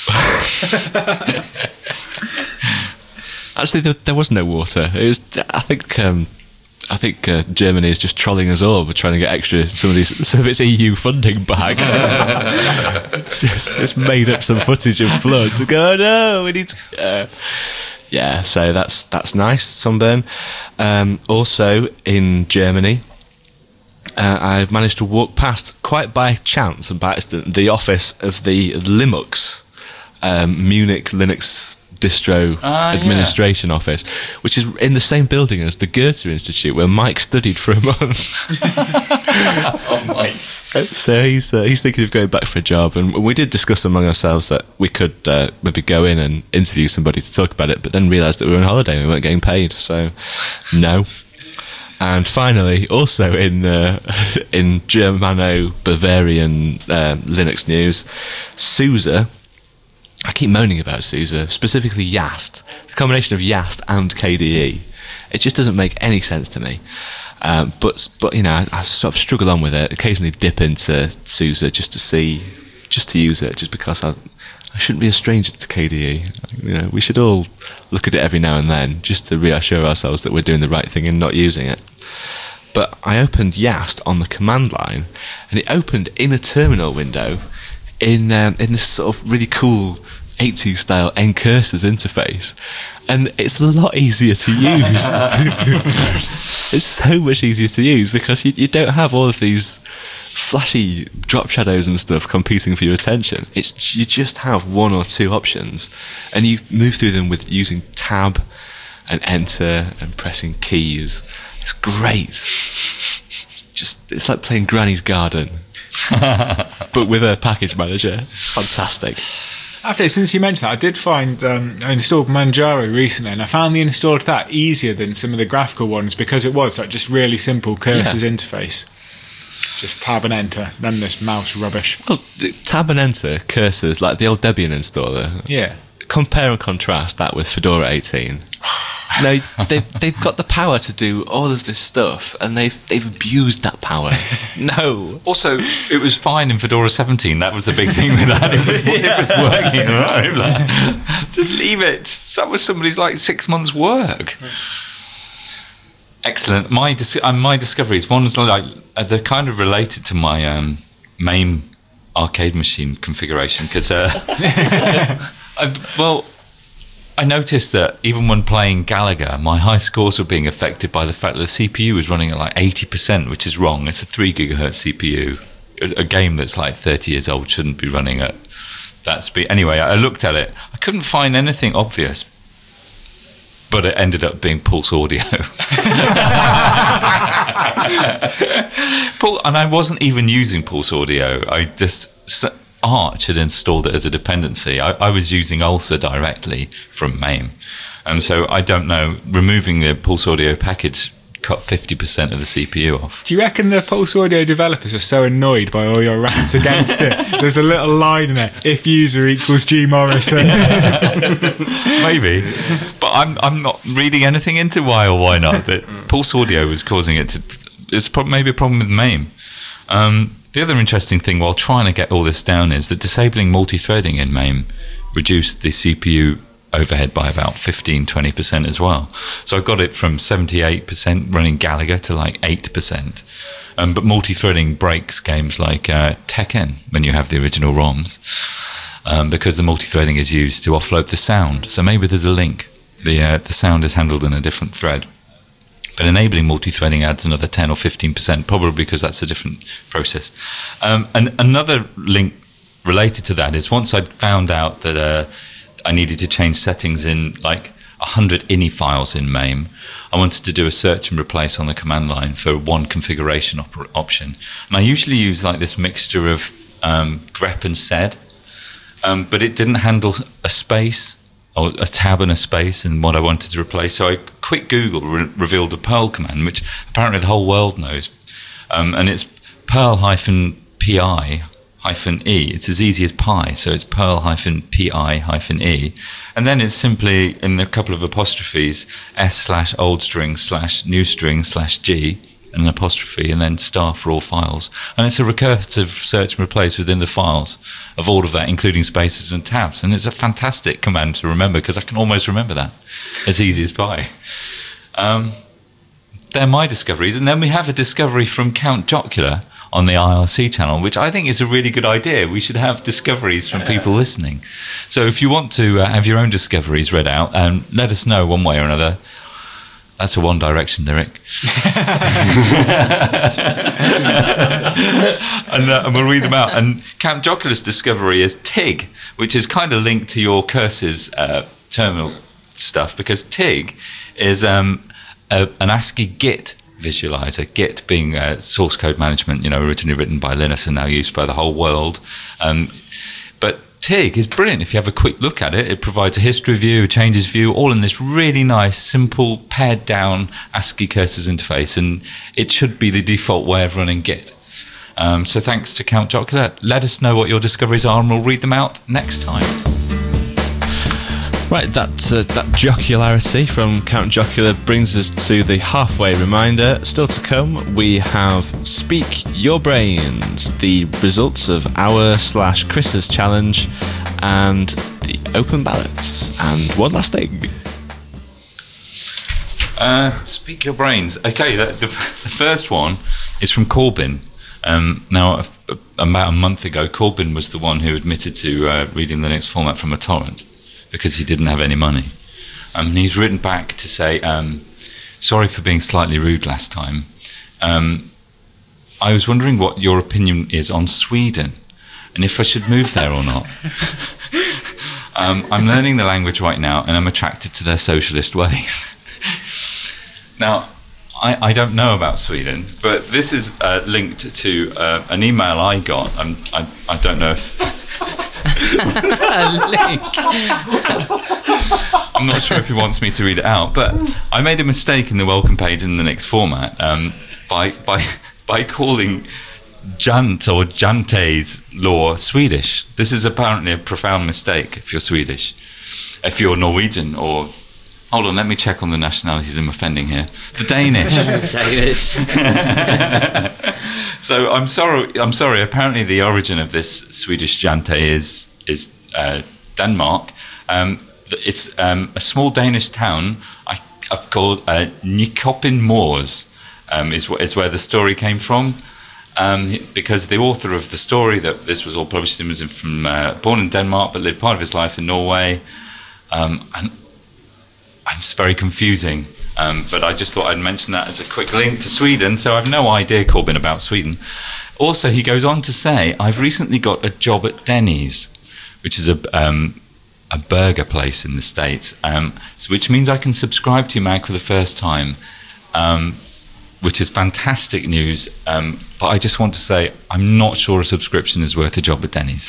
Actually, there, there was no water. It was, I think, um, I think uh, Germany is just trolling us all. We're trying to get extra some of these, some of its E U funding back. it's, just, it's made up some footage of floods. And go, oh no, we need to. Uh, yeah, so that's that's nice. Sunburn. Um, also in Germany, uh, I managed to walk past, quite by chance and by accident, the office of the Linux, um, Munich Linux distro Ah, yeah. administration office, which is in the same building as the Goethe Institute, where Mike studied for a month. Oh, nice. So he's uh, he's thinking of going back for a job, and we did discuss among ourselves that we could uh, maybe go in and interview somebody to talk about it, but then realised that we were on holiday and we weren't getting paid, so no. And finally, also in uh, in Germano-Bavarian uh, Linux news, SUSE. I keep moaning about SUSE, specifically YAST. The combination of YAST and K D E. It just doesn't make any sense to me. Um, but but you know, I, I sort of struggle on with it. Occasionally dip into SUSE just to see, just to use it, just because I I shouldn't be a stranger to K D E. You know, we should all look at it every now and then, just to reassure ourselves that we're doing the right thing and not using it. But I opened YAST on the command line, and it opened in a terminal window in um, in this sort of really cool eighties style N-Cursors interface, and it's a lot easier to use. It's so much easier to use because you, you don't have all of these flashy drop shadows and stuff competing for your attention. It's you just have one or two options, and you move through them with using tab and enter and pressing keys. It's great. It's just it's like playing Granny's Garden. But with a package manager. Fantastic. After, since you mentioned that, I did find um, I installed Manjaro recently, and I found the install of that easier than some of the graphical ones because it was like just really simple cursors Yeah. interface. Just tab and enter, none of this mouse rubbish. Well, the tab and enter cursors like the old Debian installer. Yeah. Compare and contrast that with Fedora eighteen. No, they've they've got the power to do all of this stuff, and they've they've abused that power. No. Also, it was fine in Fedora seventeen. That was the big thing with that. It was, it was working. Right? Like, just leave it. That was somebody's like six months' work. Excellent. My dis- uh, my discoveries. One's like uh, they're kind of related to my um, main arcade machine configuration because, uh, I, well, I noticed that even when playing Galaga, my high scores were being affected by the fact that the C P U was running at like eighty percent, which is wrong. It's a three gigahertz C P U. A, a game that's like thirty years old shouldn't be running at that speed. Anyway, I looked at it. I couldn't find anything obvious, but it ended up being Pulse Audio. Pul- and I wasn't even using Pulse Audio. I just... Arch had installed it as a dependency. I, I was using Ulcer directly from MAME. And so I don't know, removing the Pulse Audio package cut fifty percent of the C P U off. Do you reckon the Pulse Audio developers are so annoyed by all your rants against it? There's a little line in there, if user equals G Morrison. Maybe. But I'm I'm not reading anything into why or why not. That Pulse Audio was causing it to... It's pro- maybe a problem with MAME. Um... The other interesting thing while trying to get all this down is that disabling multi-threading in MAME reduced the C P U overhead by about fifteen to twenty percent as well. So I got it from seventy-eight percent running Galaga to like eight percent. Um, but multi-threading breaks games like uh, Tekken when you have the original ROMs, um, because the multi-threading is used to offload the sound. So maybe there's a link. The, uh, the sound is handled in a different thread. But enabling multi-threading adds another ten or fifteen percent, probably because that's a different process. Um, and another link related to that is once I'd found out that uh, I needed to change settings in like one hundred I N I files in MAME, I wanted to do a search and replace on the command line for one configuration op- option. And I usually use like this mixture of um, grep and sed, um, but it didn't handle a space, or a tab and a space and what I wanted to replace. So I quick Google re- revealed a Perl command, which apparently the whole world knows. Um, and it's Perl hyphen pi hyphen e. It's as easy as pi. So it's Perl hyphen pi hyphen e. And then it's simply in a couple of apostrophes, s slash old string slash new string slash g, and an apostrophe, and then star for all files. And it's a recursive search and replace within the files of all of that, including spaces and tabs. And it's a fantastic command to remember because I can almost remember that as easy as pie. Um, they're my discoveries. And then we have a discovery from Count Jocular on the I R C channel, which I think is a really good idea. We should have discoveries from people listening. So if you want to uh, have your own discoveries read out, um, let us know one way or another. That's a One Direction lyric. and, uh, and we'll read them out. And Count Jocular's discovery is Tig, which is kind of linked to your Curses uh, terminal stuff, because Tig is um, a, an ASCII Git visualizer. Git being uh, source code management, you know, originally written by Linus and now used by the whole world. Um, but Tig is brilliant. If you have a quick look at it, it provides a history view, a changes view, all in this really nice, simple, pared down ASCII Cursors interface, and it should be the default way of running Git. Um, so thanks to Count Jocular. Let us know what your discoveries are, and we'll read them out next time. Right, that uh, that jocularity from Count Jocular brings us to the halfway reminder. Still to come, we have Speak Your Brains, the results of our slash Chris's challenge, and the open ballots, and one last thing. Uh, Speak Your Brains. Okay, the, the, the first one is from Corbin. Um, now, about a month ago, Corbin was the one who admitted to uh, reading the Linux format from a torrent, because he didn't have any money. Um, and he's written back to say, um, sorry for being slightly rude last time. Um, I was wondering what your opinion is on Sweden, and if I should move there or not. um, I'm learning the language right now, and I'm attracted to their socialist ways. Now, I, I don't know about Sweden, but this is uh, linked to uh, an email I got. Um, I, I don't know if... link. I'm not sure if he wants me to read it out, but I made a mistake in the welcome page in the Linux format um, by by by calling Jant or Jante's law Swedish. This is apparently a profound mistake if you're Swedish. If you're Norwegian or... Hold on, let me check on the nationalities I'm offending here. The Danish. Danish. So I'm sorry. I'm sorry. Apparently, the origin of this Swedish Jante is is uh, Denmark. Um, it's um, a small Danish town. I, I've called uh, Nykøbing Mors. Um, is is where the story came from. Um, because the author of the story that this was all published in was from uh, born in Denmark but lived part of his life in Norway. Um, and it's very confusing. Um, but I just thought I'd mention that as a quick link to Sweden. So I've no idea, Corbin, about Sweden. Also, he goes on to say, I've recently got a job at Denny's, which is a um, a burger place in the States, um, so which means I can subscribe to you, Mag, for the first time, um, which is fantastic news. Um, but I just want to say, I'm not sure a subscription is worth a job at Denny's.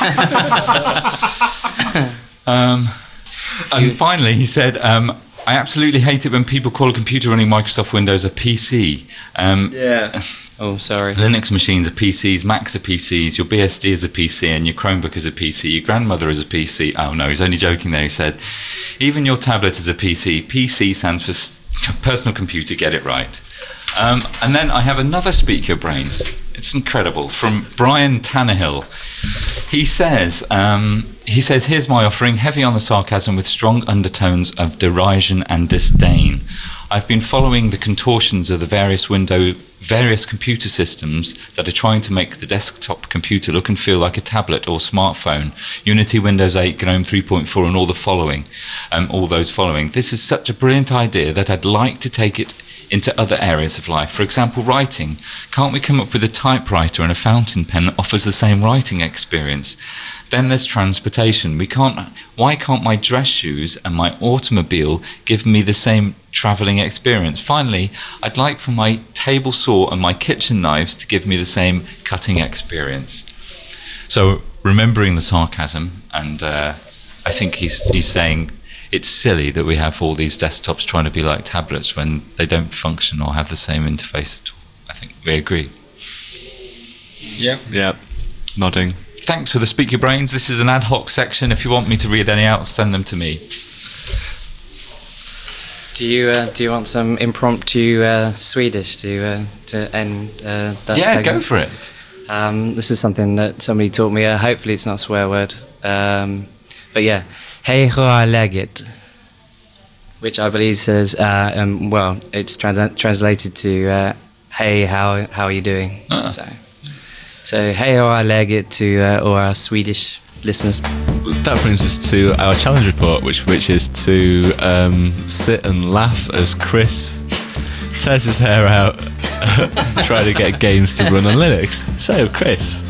um, and finally, he said, um, I absolutely hate it when people call a computer running Microsoft Windows a P C. Um, yeah. Oh, sorry. Linux machines are P Cs, Macs are P Cs, your B S D is a P C, and your Chromebook is a P C, your grandmother is a P C. Oh no, he's only joking there. He said, even your tablet is a P C. P C stands for personal computer, get it right. Um, and then I have another Speak Your Brains. It's incredible, from Brian Tannehill. He says, um, he says, here's my offering, heavy on the sarcasm with strong undertones of derision and disdain. I've been following the contortions of the various window, various computer systems that are trying to make the desktop computer look and feel like a tablet or smartphone. Unity, Windows eight, GNOME three point four, and all the following, um, all those following. This is such a brilliant idea that I'd like to take it into other areas of life. For example, writing. Can't we come up with a typewriter and a fountain pen that offers the same writing experience? Then there's transportation. We can't. Why can't my dress shoes and my automobile give me the same travelling experience? Finally, I'd like for my table saw and my kitchen knives to give me the same cutting experience. So, remembering the sarcasm, and uh, I think he's he's saying it's silly that we have all these desktops trying to be like tablets when they don't function or have the same interface at all. I think we agree. Yeah. Yeah. Nodding. Thanks for the Speak Your Brains. This is an ad hoc section. If you want me to read any out, send them to me. Do you uh, do you want some impromptu uh, Swedish to uh, to end uh, that Yeah, segment? go for it. Um, this is something that somebody taught me. Uh, hopefully, it's not a swear word. Um, but yeah, hej hur är läget? Which I believe says, uh, um, well, it's tra- translated to uh, hey, how how are you doing? Ah. So, so hej hur är läget to uh, all our Swedish listeners. That brings us to our challenge report, which which is to um, sit and laugh as Chris tears his hair out, trying to get games to run on Linux. So, Chris,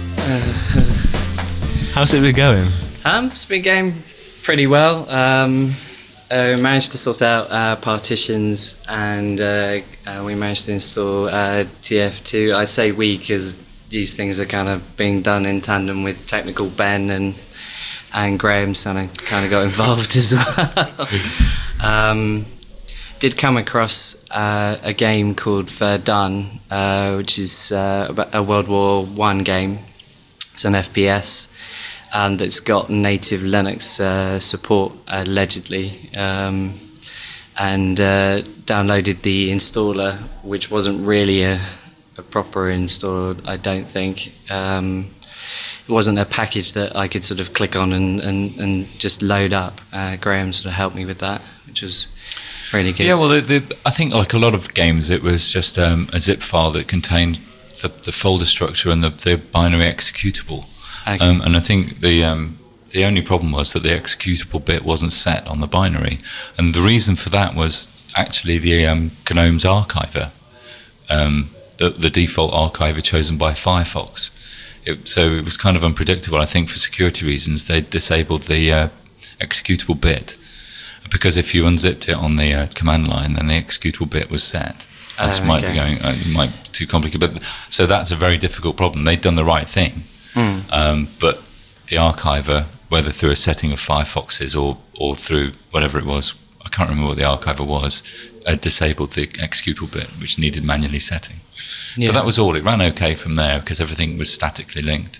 how's it been going? Um, it's been going pretty well. Um, uh, we managed to sort out uh, partitions, and uh, uh, we managed to install uh, T F two. I say we because these things are kind of being done in tandem with technical Ben and and Graham, so I kind of got involved as well. um, did come across uh, a game called Verdun, uh, which is uh, a World War One game. It's an F P S. Um, that's got native Linux uh, support, allegedly, um, and uh, downloaded the installer, which wasn't really a, a proper installer, I don't think. Um, it wasn't a package that I could sort of click on and, and, and just load up. Uh, Graham sort of helped me with that, which was really good. Yeah, well, the, the, I think like a lot of games, it was just um, a zip file that contained the, the folder structure and the, the binary executable. Okay. Um, and I think the um, the only problem was that the executable bit wasn't set on the binary, and the reason for that was actually the um, GNOME's archiver, um, the, the default archiver chosen by Firefox. It, so it was kind of unpredictable. I think for security reasons, they disabled the uh, executable bit, because if you unzipped it on the uh, command line, then the executable bit was set. That Oh, might okay. be going uh, might be too complicated, but so that's a very difficult problem. They'd done the right thing. Mm. Um, but the archiver, whether through a setting of Firefox's or, or through whatever it was, I can't remember what the archiver was, uh, disabled the executable bit, which needed manually setting. Yeah. But that was all. It ran okay from there because everything was statically linked.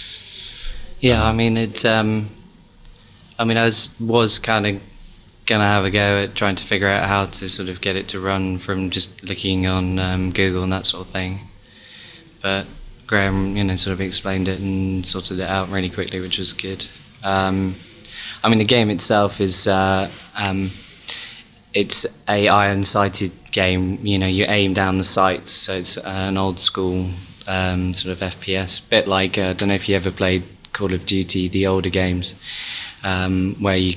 Yeah, I mean, it. Um, I mean, I was was kind of gonna have a go at trying to figure out how to sort of get it to run from just looking on um, Google and that sort of thing. But Graham, you know, sort of explained it and sorted it out really quickly, which was good. Um, I mean, the game itself is uh, um, it's a iron-sighted game. You know, you aim down the sights, so it's an old school um, sort of F P S, bit like uh, I don't know if you ever played Call of Duty, the older games, um, where you could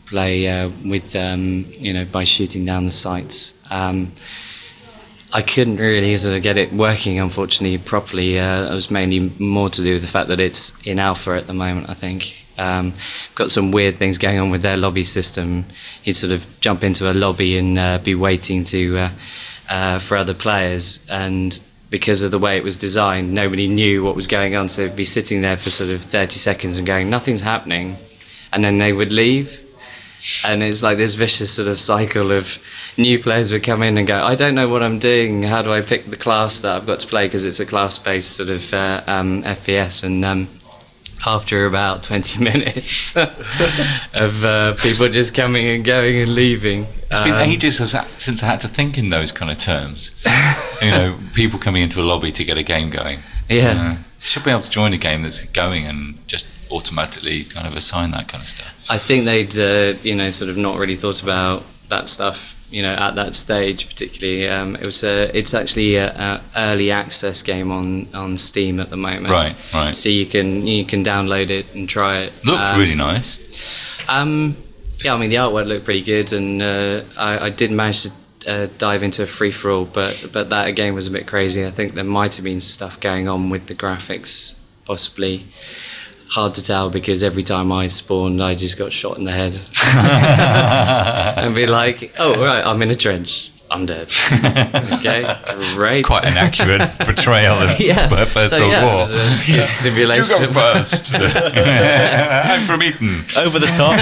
play uh, with um, you know by shooting down the sites. Um, I couldn't really sort of get it working, unfortunately, properly. Uh, it was mainly more to do with the fact that it's in alpha at the moment, I think. Um, got some weird things going on with their lobby system. You'd sort of jump into a lobby and uh, be waiting to uh, uh, for other players, and because of the way it was designed, nobody knew what was going on, so they'd be sitting there for sort of thirty seconds and going, nothing's happening, and then they would leave. And it's like this vicious sort of cycle of new players would come in and go, I don't know what I'm doing, how do I pick the class that I've got to play, because it's a class-based sort of uh, um, F P S. And um, after about twenty minutes of uh, people just coming and going and leaving. It's been um, ages since I had to think in those kind of terms. You know, people coming into a lobby to get a game going. Yeah. Uh, you should be able to join a game that's going and just automatically kind of assign that kind of stuff. I think they'd, uh, you know, sort of not really thought about that stuff, you know, at that stage particularly. Um, it was a, it's actually a, a early access game on, on Steam at the moment. Right, right. So you can you can download it and try it. Looks um, really nice. Um, yeah, I mean the artwork looked pretty good, and uh, I, I did manage to uh, dive into a free for all, but but that again was a bit crazy. I think there might have been stuff going on with the graphics, possibly. Hard to tell, because every time I spawned, I just got shot in the head and be like, "Oh, right, I'm in a trench. I'm dead." Okay, great. Quite an accurate portrayal of yeah. First so, World yeah, War. It was a good simulation. You go first. I'm from Eton. Over the top.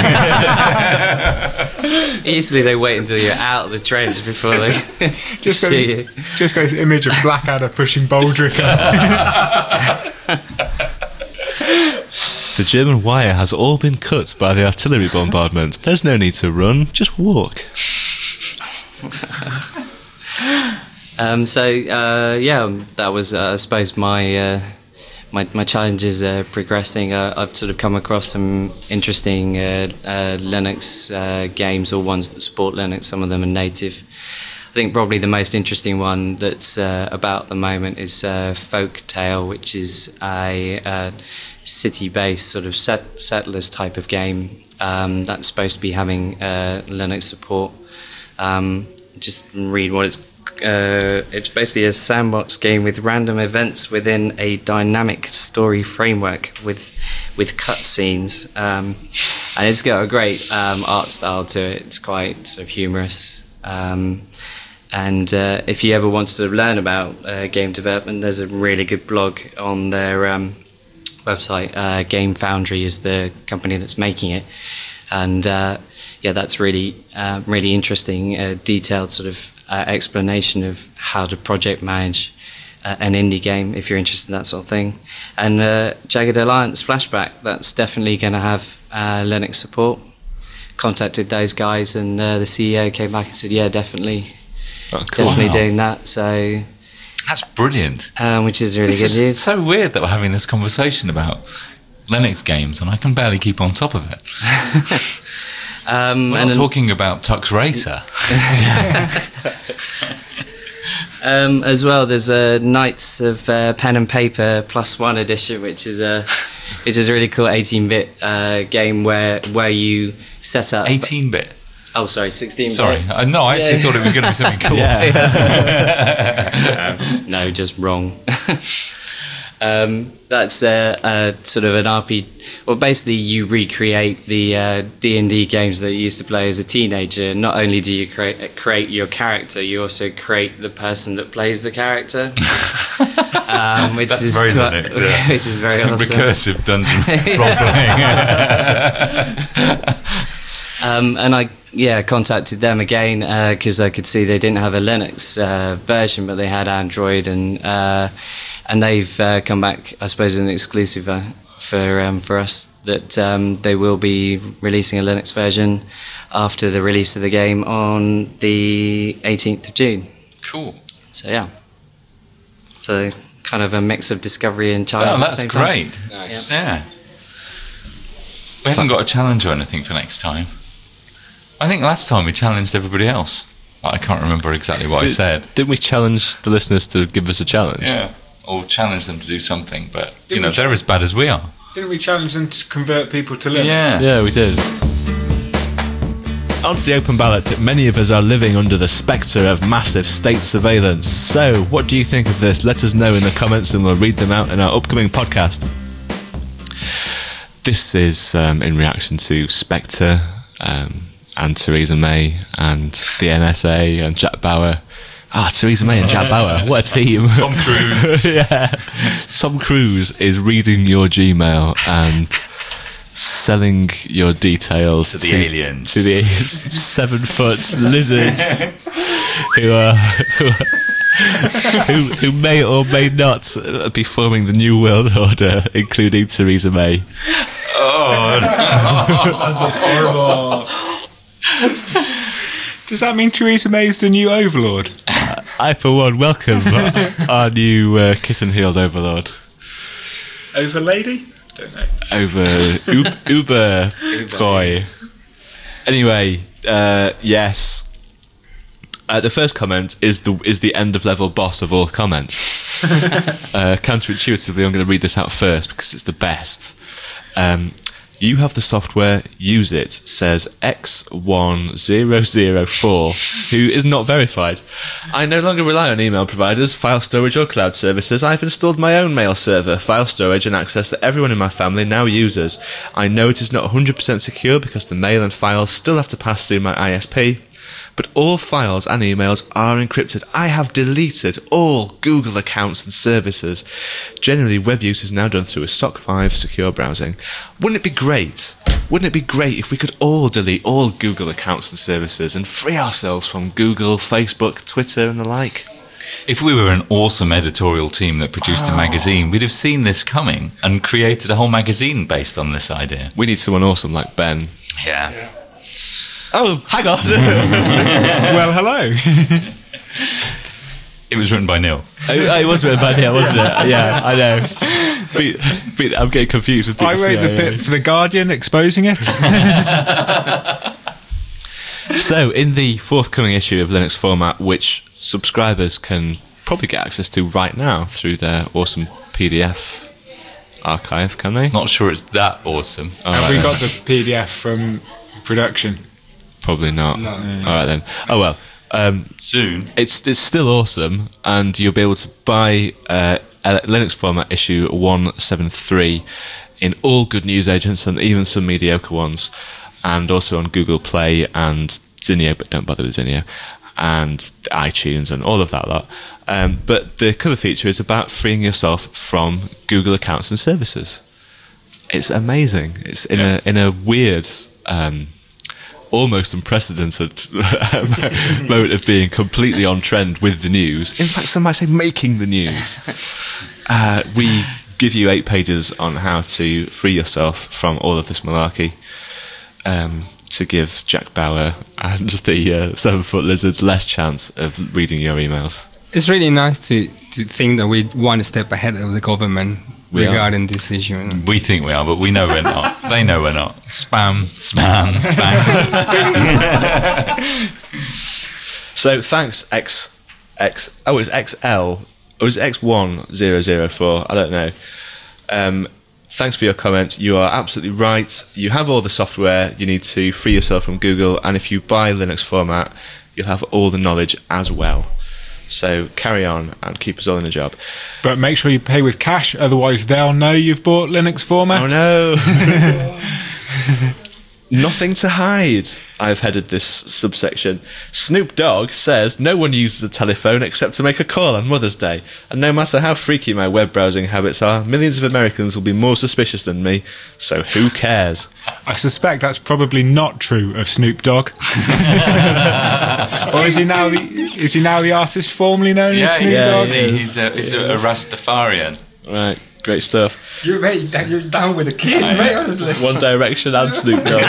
Usually they wait until you're out of the trench before they Just shoot go, you. just go to image of Blackadder pushing Baldrick up. The German wire has all been cut by the artillery bombardment. There's no need to run, just walk. Um, so uh, yeah, that was uh, I suppose my uh, my my challenges uh, progressing. Uh, I've sort of come across some interesting uh, uh, Linux uh, games, or ones that support Linux. Some of them are native. I think probably the most interesting one that's uh, about at the moment is uh, Folk Tale, which is a uh, city-based sort of set- settlers type of game um, that's supposed to be having uh, Linux support. Um, just read what it's. Uh, it's basically a sandbox game with random events within a dynamic story framework with with cutscenes, um, and it's got a great um, art style to it. It's quite sort of humorous. Um, And uh, if you ever want to sort of learn about uh, game development, there's a really good blog on their um, website. Uh, Game Foundry is the company that's making it, and uh, yeah, that's really uh, really interesting, uh, detailed sort of uh, explanation of how to project manage uh, an indie game if you're interested in that sort of thing. And uh, Jagged Alliance Flashback, that's definitely going to have uh, Linux support. Contacted those guys, and uh, the C E O came back and said, yeah, definitely. Oh, cool. Definitely Wow. doing that, so That's brilliant. um, which is really This good is news. so weird that we're having this conversation about Linux games, and I can barely keep on top of it. Um, We're and not then, talking about Tux Racer. um, as well, there's a Knights of uh, Pen and Paper Plus One edition, which is a which is a really cool eighteen-bit uh, game where where you set up eighteen-bit. Oh, sorry, sixteen-bit. Sorry, uh, no, I actually Yeah. thought it was going to be something cool. um, no, just wrong. um, that's uh, uh, sort of an R P. Well, basically, you recreate the uh, D and D games that you used to play as a teenager. Not only do you create create your character, you also create the person that plays the character. um, which That's is very quite, Linux, yeah. which is very awesome. Recursive dungeon role-playing. Um, and I, yeah, contacted them again because uh, I could see they didn't have a Linux uh, version, but they had Android, and uh, and they've uh, come back, I suppose, an exclusive uh, for um, for us that um, they will be releasing a Linux version after the release of the game on the eighteenth of June. Cool. So yeah, so kind of a mix of discovery and challenge. Oh, at the that's same time. great. Nice. Yeah. We haven't got a challenge or anything for next time. I think last time we challenged everybody else. I can't remember exactly what I Did- said. Didn't we challenge the listeners to give us a challenge? Yeah. Or challenge them to do something, but you Didn't know we they're as bad as we are. Didn't we challenge them to convert people to Linux? Yeah. Yeah, we did. On to the open ballot. Many of us are living under the spectre of massive state surveillance. So, what do you think of this? Let us know in the comments and we'll read them out in our upcoming podcast. This is um, in reaction to Spectre um, and Theresa May and the N S A and Jack Bauer. Ah, Theresa May and Jack Bauer. What a team. Tom Cruise. Yeah. Tom Cruise is reading your Gmail and selling your details To the aliens. to the seven foot lizards who are who, are, who who may or may not be forming the new world order, including Theresa May. Oh, This is horrible. Does that mean Theresa May is the new overlord? I, for one, welcome our new uh, kitten-heeled overlord. Over lady? Don't know. Over Uber, Uber Boy. Anyway, uh, yes. Uh, the first comment is the is the end of level boss of all comments. uh, counterintuitively, I'm going to read this out first because it's the best. Um, you have the software, use it, says X one zero zero four, who is not verified. I no longer rely on email providers, file storage or cloud services. I've installed my own mail server, file storage and access that everyone in my family now uses. I know it is not one hundred percent secure because the mail and files still have to pass through my I S P, but all files and emails are encrypted. I have deleted all Google accounts and services. Generally, web use is now done through a S O C five secure browsing. Wouldn't it be great? Wouldn't it be great if we could all delete all Google accounts and services and free ourselves from Google, Facebook, Twitter and the like? if we were an awesome editorial team that produced a magazine, we'd have seen this coming and created a whole magazine based on this idea. We need someone awesome like Ben. Yeah. Oh, hang on. Well, hello. It was written by Neil. Oh, it was written by Neil, wasn't it? Yeah, I know. But, but I'm getting confused with I B B C. wrote the bit for The Guardian exposing it. So, in the forthcoming issue of Linux Format, which subscribers can probably get access to right now through their awesome P D F archive, can they? Not sure it's that awesome. All Have right we then. got the P D F from production? Probably not. No. All right then. Oh well. Um, Soon. It's it's still awesome, and you'll be able to buy uh, a Linux Format issue one seventy-three in all good newsagents and even some mediocre ones, and also on Google Play and Zinio, but don't bother with Zinio, and iTunes and all of that lot. Um, but the cover feature is about freeing yourself from Google accounts and services. It's amazing. It's in a in a weird. Um, almost unprecedented moment of being completely on trend with the news. In fact, some might say making the news. Uh, we give you eight pages on how to free yourself from all of this malarkey, um, to give Jack Bauer and the uh, Seven Foot Lizards less chance of reading your emails. It's really nice to, to think that we're one step ahead of the government We are. regarding this issue. you know. We think we are, but we know we're not. They know we're not. Spam, spam, spam. So thanks, X, X. Oh, it's X L. Or is it X one zero zero four? I don't know. Um, thanks for your comment. You are absolutely right. You have all the software. You need to free yourself from Google, and if you buy Linux Format, you'll have all the knowledge as well. So carry on and keep us all in the job. But make sure you pay with cash, otherwise they'll know you've bought Linux Format. Oh no! Nothing to hide. I've headed this subsection. Snoop Dogg says no one uses a telephone except to make a call on Mother's Day. And no matter how freaky my web browsing habits are, millions of Americans will be more suspicious than me. So who cares? I suspect that's probably not true of Snoop Dogg. Or is he now the is he now the artist formerly known as Yeah, Snoop yeah, Dogg? yeah, he's a, he's a, a Rastafarian. Right, great stuff. You're very you're down with the kids, mate, honestly. One Direction and Snoop Dogg.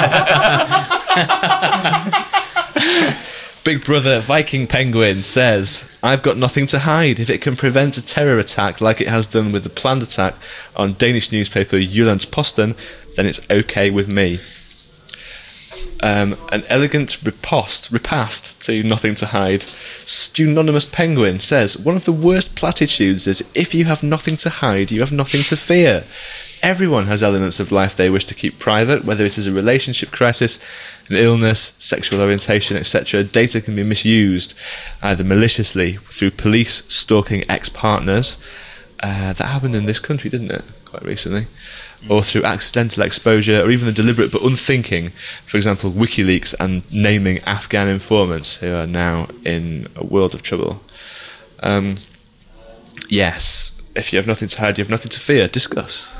Big Brother Viking Penguin says, I've got nothing to hide. If it can prevent a terror attack like it has done with the planned attack on Danish newspaper Jyllands-Posten, then it's okay with me. Um, an elegant riposte, repast to Nothing to Hide. Stewnonymous Penguin says, one of the worst platitudes is, if you have nothing to hide, you have nothing to fear. Everyone has elements of life they wish to keep private, whether it is a relationship crisis, an illness, sexual orientation, et cetera. Data can be misused either maliciously through police stalking ex-partners. Uh, that happened in this country, didn't it, quite recently? Or through accidental exposure, or even the deliberate but unthinking, for example, WikiLeaks and naming Afghan informants who are now in a world of trouble. Um, yes, if you have nothing to hide, you have nothing to fear. Discuss.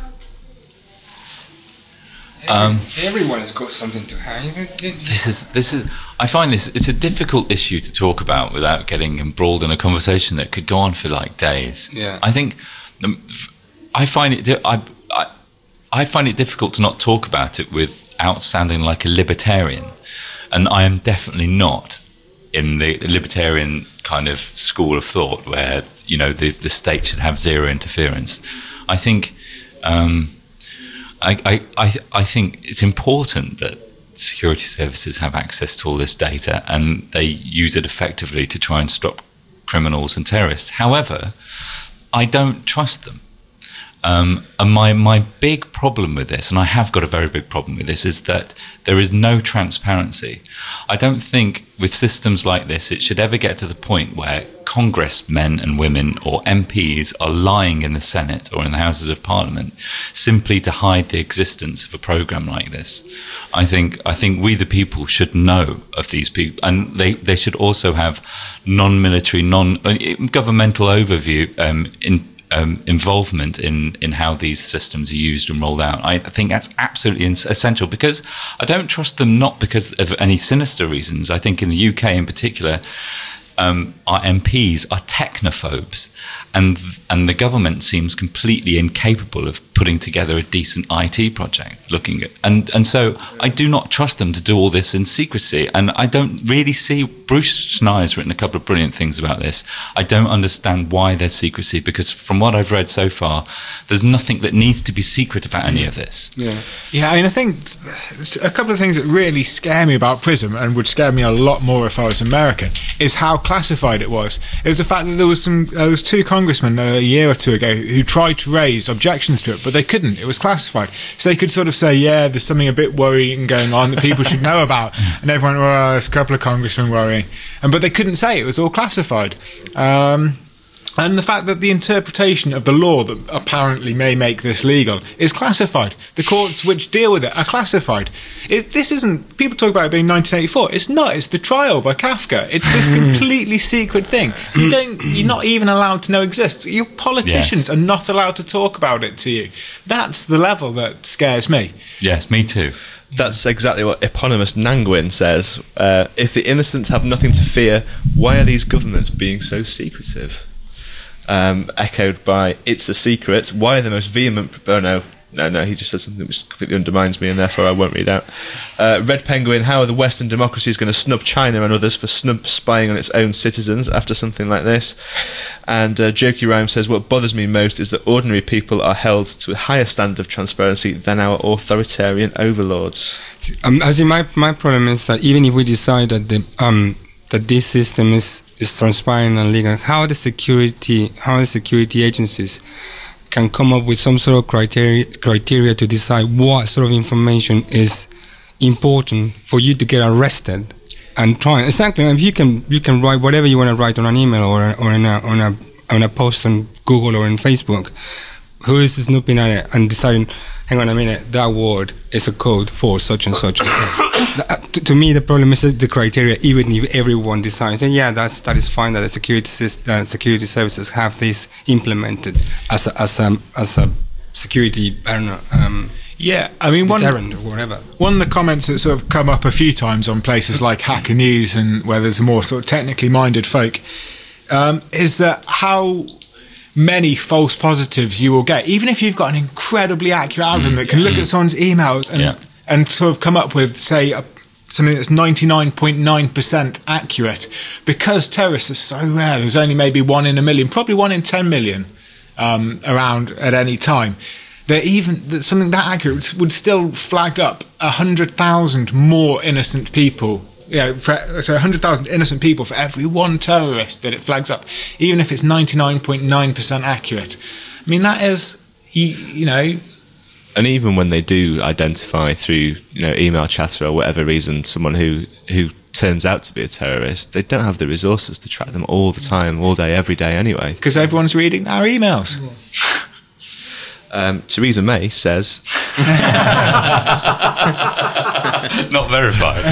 Um, Everyone has got something to hide. This is this is. I find this it's a difficult issue to talk about without getting embroiled in a conversation that could go on for like days. Yeah. I think um, I find it. di- I, I I find it difficult to not talk about it without sounding like a libertarian, and I am definitely not in the, the libertarian kind of school of thought where you know the the state should have zero interference. I think. Um, I, I, I, I think it's important that security services have access to all this data and they use it effectively to try and stop criminals and terrorists. However, I don't trust them. Um, and my, my big problem with this, and I have got a very big problem with this, is that there is no transparency. I don't think with systems like this it should ever get to the point where congressmen and women or M Ps are lying in the Senate or in the Houses of Parliament simply to hide the existence of a program like this. I think I think we the people should know of these people, and they, they should also have non-military, non-governmental overview um, in Um, involvement in, in how these systems are used and rolled out. I think that's absolutely essential because I don't trust them not because of any sinister reasons. I think in the U K in particular, um, our M Ps are technophobes, and and the government seems completely incapable of putting together a decent I T project. Looking at and and so I do not trust them to do all this in secrecy. And I don't really see. Bruce Schneier's written a couple of brilliant things about this. I don't understand why there's secrecy because from what I've read so far, there's nothing that needs to be secret about any of this. Yeah, Yeah, I mean, I think a couple of things that really scare me about PRISM and would scare me a lot more if I was American is how classified it was. It was the fact that there was some, uh, there was two congressmen a year or two ago who tried to raise objections to it, but they couldn't. It was classified, so they could sort of say, "Yeah, there's something a bit worrying going on that people should know about," and everyone, "Well, there's a couple of congressmen worrying," and but they couldn't say it, it was all classified. Um, And the fact that the interpretation of the law that apparently may make this legal is classified. The courts which deal with it are classified. It, this isn't... People talk about it being nineteen eighty-four. It's not. It's The Trial by Kafka. It's this completely secret thing. You don't, you're not even allowed to know exists. Your politicians Yes. are not allowed to talk about it to you. That's the level that scares me. Yes, me too. That's exactly what eponymous Nanguin says. Uh, if the innocents have nothing to fear, why are these governments being so secretive? Um, echoed by "It's a secret." Why are the most vehement... Oh no, no, no, he just said something which completely undermines me and therefore I won't read out. Uh, Red Penguin, how are the Western democracies going to snub China and others for snub spying on its own citizens after something like this? And uh, Jokey Rhyme says, what bothers me most is that ordinary people are held to a higher standard of transparency than our authoritarian overlords. Um, I think my my problem is that even if we decide that the um that this system is, is transparent and legal, how the security how the security agencies can come up with some sort of criteria criteria to decide what sort of information is important for you to get arrested and try exactly. If you can you can write whatever you want to write on an email or or in a, on a on a post on Google or on Facebook, who is snooping at it and deciding, hang on a minute, that word is a code for such and such. to, to me, the problem is the criteria. Even if everyone decides, and yeah, that's that is fine that the security system, uh, security services have this implemented as a, as a as a security, I don't know, um, Yeah, I mean, one, deterrent or whatever. one of the comments that sort of come up a few times on places like Hacker News and where there's more sort of technically minded folk um, is that how many false positives you will get, even if you've got an incredibly accurate algorithm Mm. that can look at someone's emails and Yeah. and sort of come up with, say, a, something that's ninety-nine point nine percent accurate. Because terrorists are so rare, there's only maybe one in a million, probably one in ten million um, around at any time. That even that something that accurate would still flag up a hundred thousand more innocent people. You know, for, so a hundred thousand innocent people for every one terrorist that it flags up, even if it's ninety-nine point nine percent accurate. I mean, that is, you, you know, And even when they do identify through, you know, email chatter or whatever reason someone who who turns out to be a terrorist, they don't have the resources to track them all the time, all day, every day anyway. Because everyone's reading our emails. Um, Theresa May says... Not verified.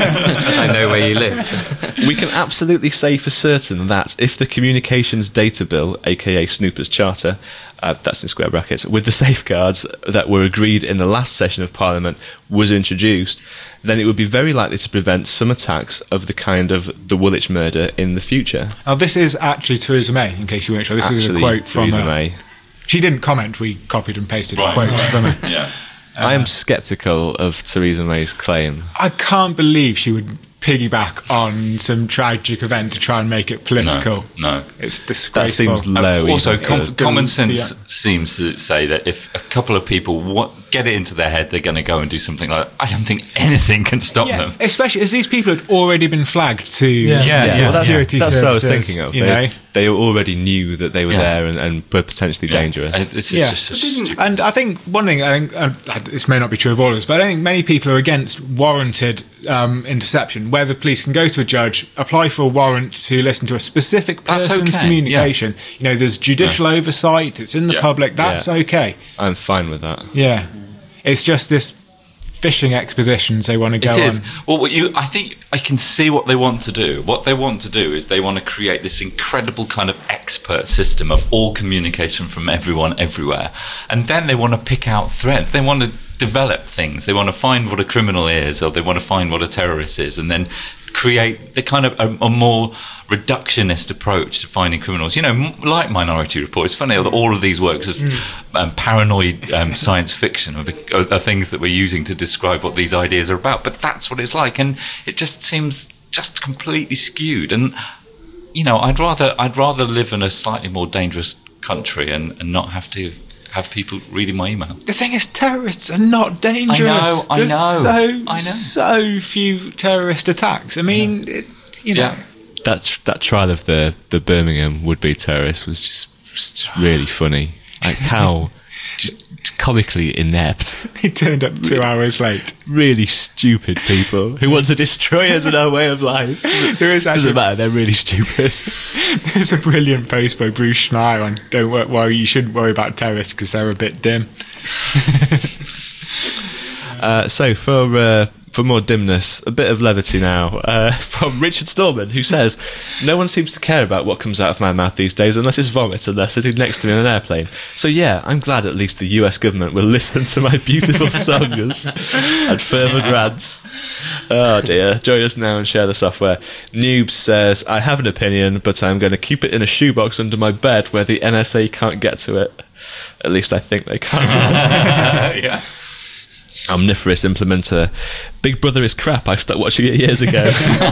I know where you live. We can absolutely say for certain that if the Communications Data Bill, aka Snooper's Charter, uh, that's in square brackets, with the safeguards that were agreed in the last session of Parliament was introduced, then it would be very likely to prevent some attacks of the kind of the Woolwich murder in the future. Now, this is actually Theresa May, in case you weren't sure. This is a Actually, quote Theresa from her. May. She didn't comment. We copied and pasted a Right. quote from her. Yeah. I am sceptical of Theresa May's claim. I can't believe she would piggyback on some tragic event to try and make it political. No, no. It's That disgraceful. seems low. Also, even com- for- common sense Yeah. seems to say that if a couple of people wa- get it into their head they're going to go and do something like that, I don't think anything can stop Yeah, them. especially as these people had already been flagged to Yeah. Yeah, yeah. Well, that's, security that's what I was services, thinking of. You They, know? they already knew that they were Yeah. there and, and were potentially Yeah. dangerous. Uh, This is Yeah. just such a stupid. And I think one thing, I think uh, this may not be true of all of us, but I think many people are against warranted um, interception, where the police can go to a judge, apply for a warrant to listen to a specific That's person's okay, communication. You know, there's judicial oversight, it's in the Yeah. public, that's Yeah. okay. I'm fine with that. Yeah. It's just this fishing expeditions they want to go It is. on. Well, what you, I think I can see what they want to do. What they want to do is they want to create this incredible kind of expert system of all communication from everyone everywhere. And then they want to pick out threads. They want to develop things. They want to find what a criminal is, or they want to find what a terrorist is, and then create the kind of a, a more reductionist approach to finding criminals. You know, m- like Minority Report. It's funny that all of these works of um, paranoid um, science fiction are, the- are, are things that we're using to describe what these ideas are about. But that's what it's like, and it just seems just completely skewed. And you know, I'd rather I'd rather live in a slightly more dangerous country and, and not have to have people reading my email. The thing is, terrorists are not dangerous. I know, I There's know, so, I know. so few terrorist attacks. I mean, it, you know. Yeah. That that trial of the the Birmingham would-be terrorist was just, was just really funny. Like how just comically inept, He turned up two hours late. really stupid people who want to destroy us and our way of life. There is actually Doesn't matter. They're really stupid. there's a brilliant post by Bruce Schneier on "Don't wor- worry, you shouldn't worry about terrorists because they're a bit dim." Uh, so for uh, for more dimness, a bit of levity now uh, from Richard Stallman, who says, "No one seems to care about what comes out of my mouth these days unless it's vomit and they're sitting next to me in an airplane. So yeah, I'm glad at least the U S government will listen to my beautiful songs and further grants." Oh dear. Join us now and share the software. Noobs says, "I have an opinion, but I'm going to keep it in a shoebox under my bed where the N S A can't get to it. At least I think they can't." Yeah. Omnivorous implementer. Big Brother is crap. I stopped watching it years ago.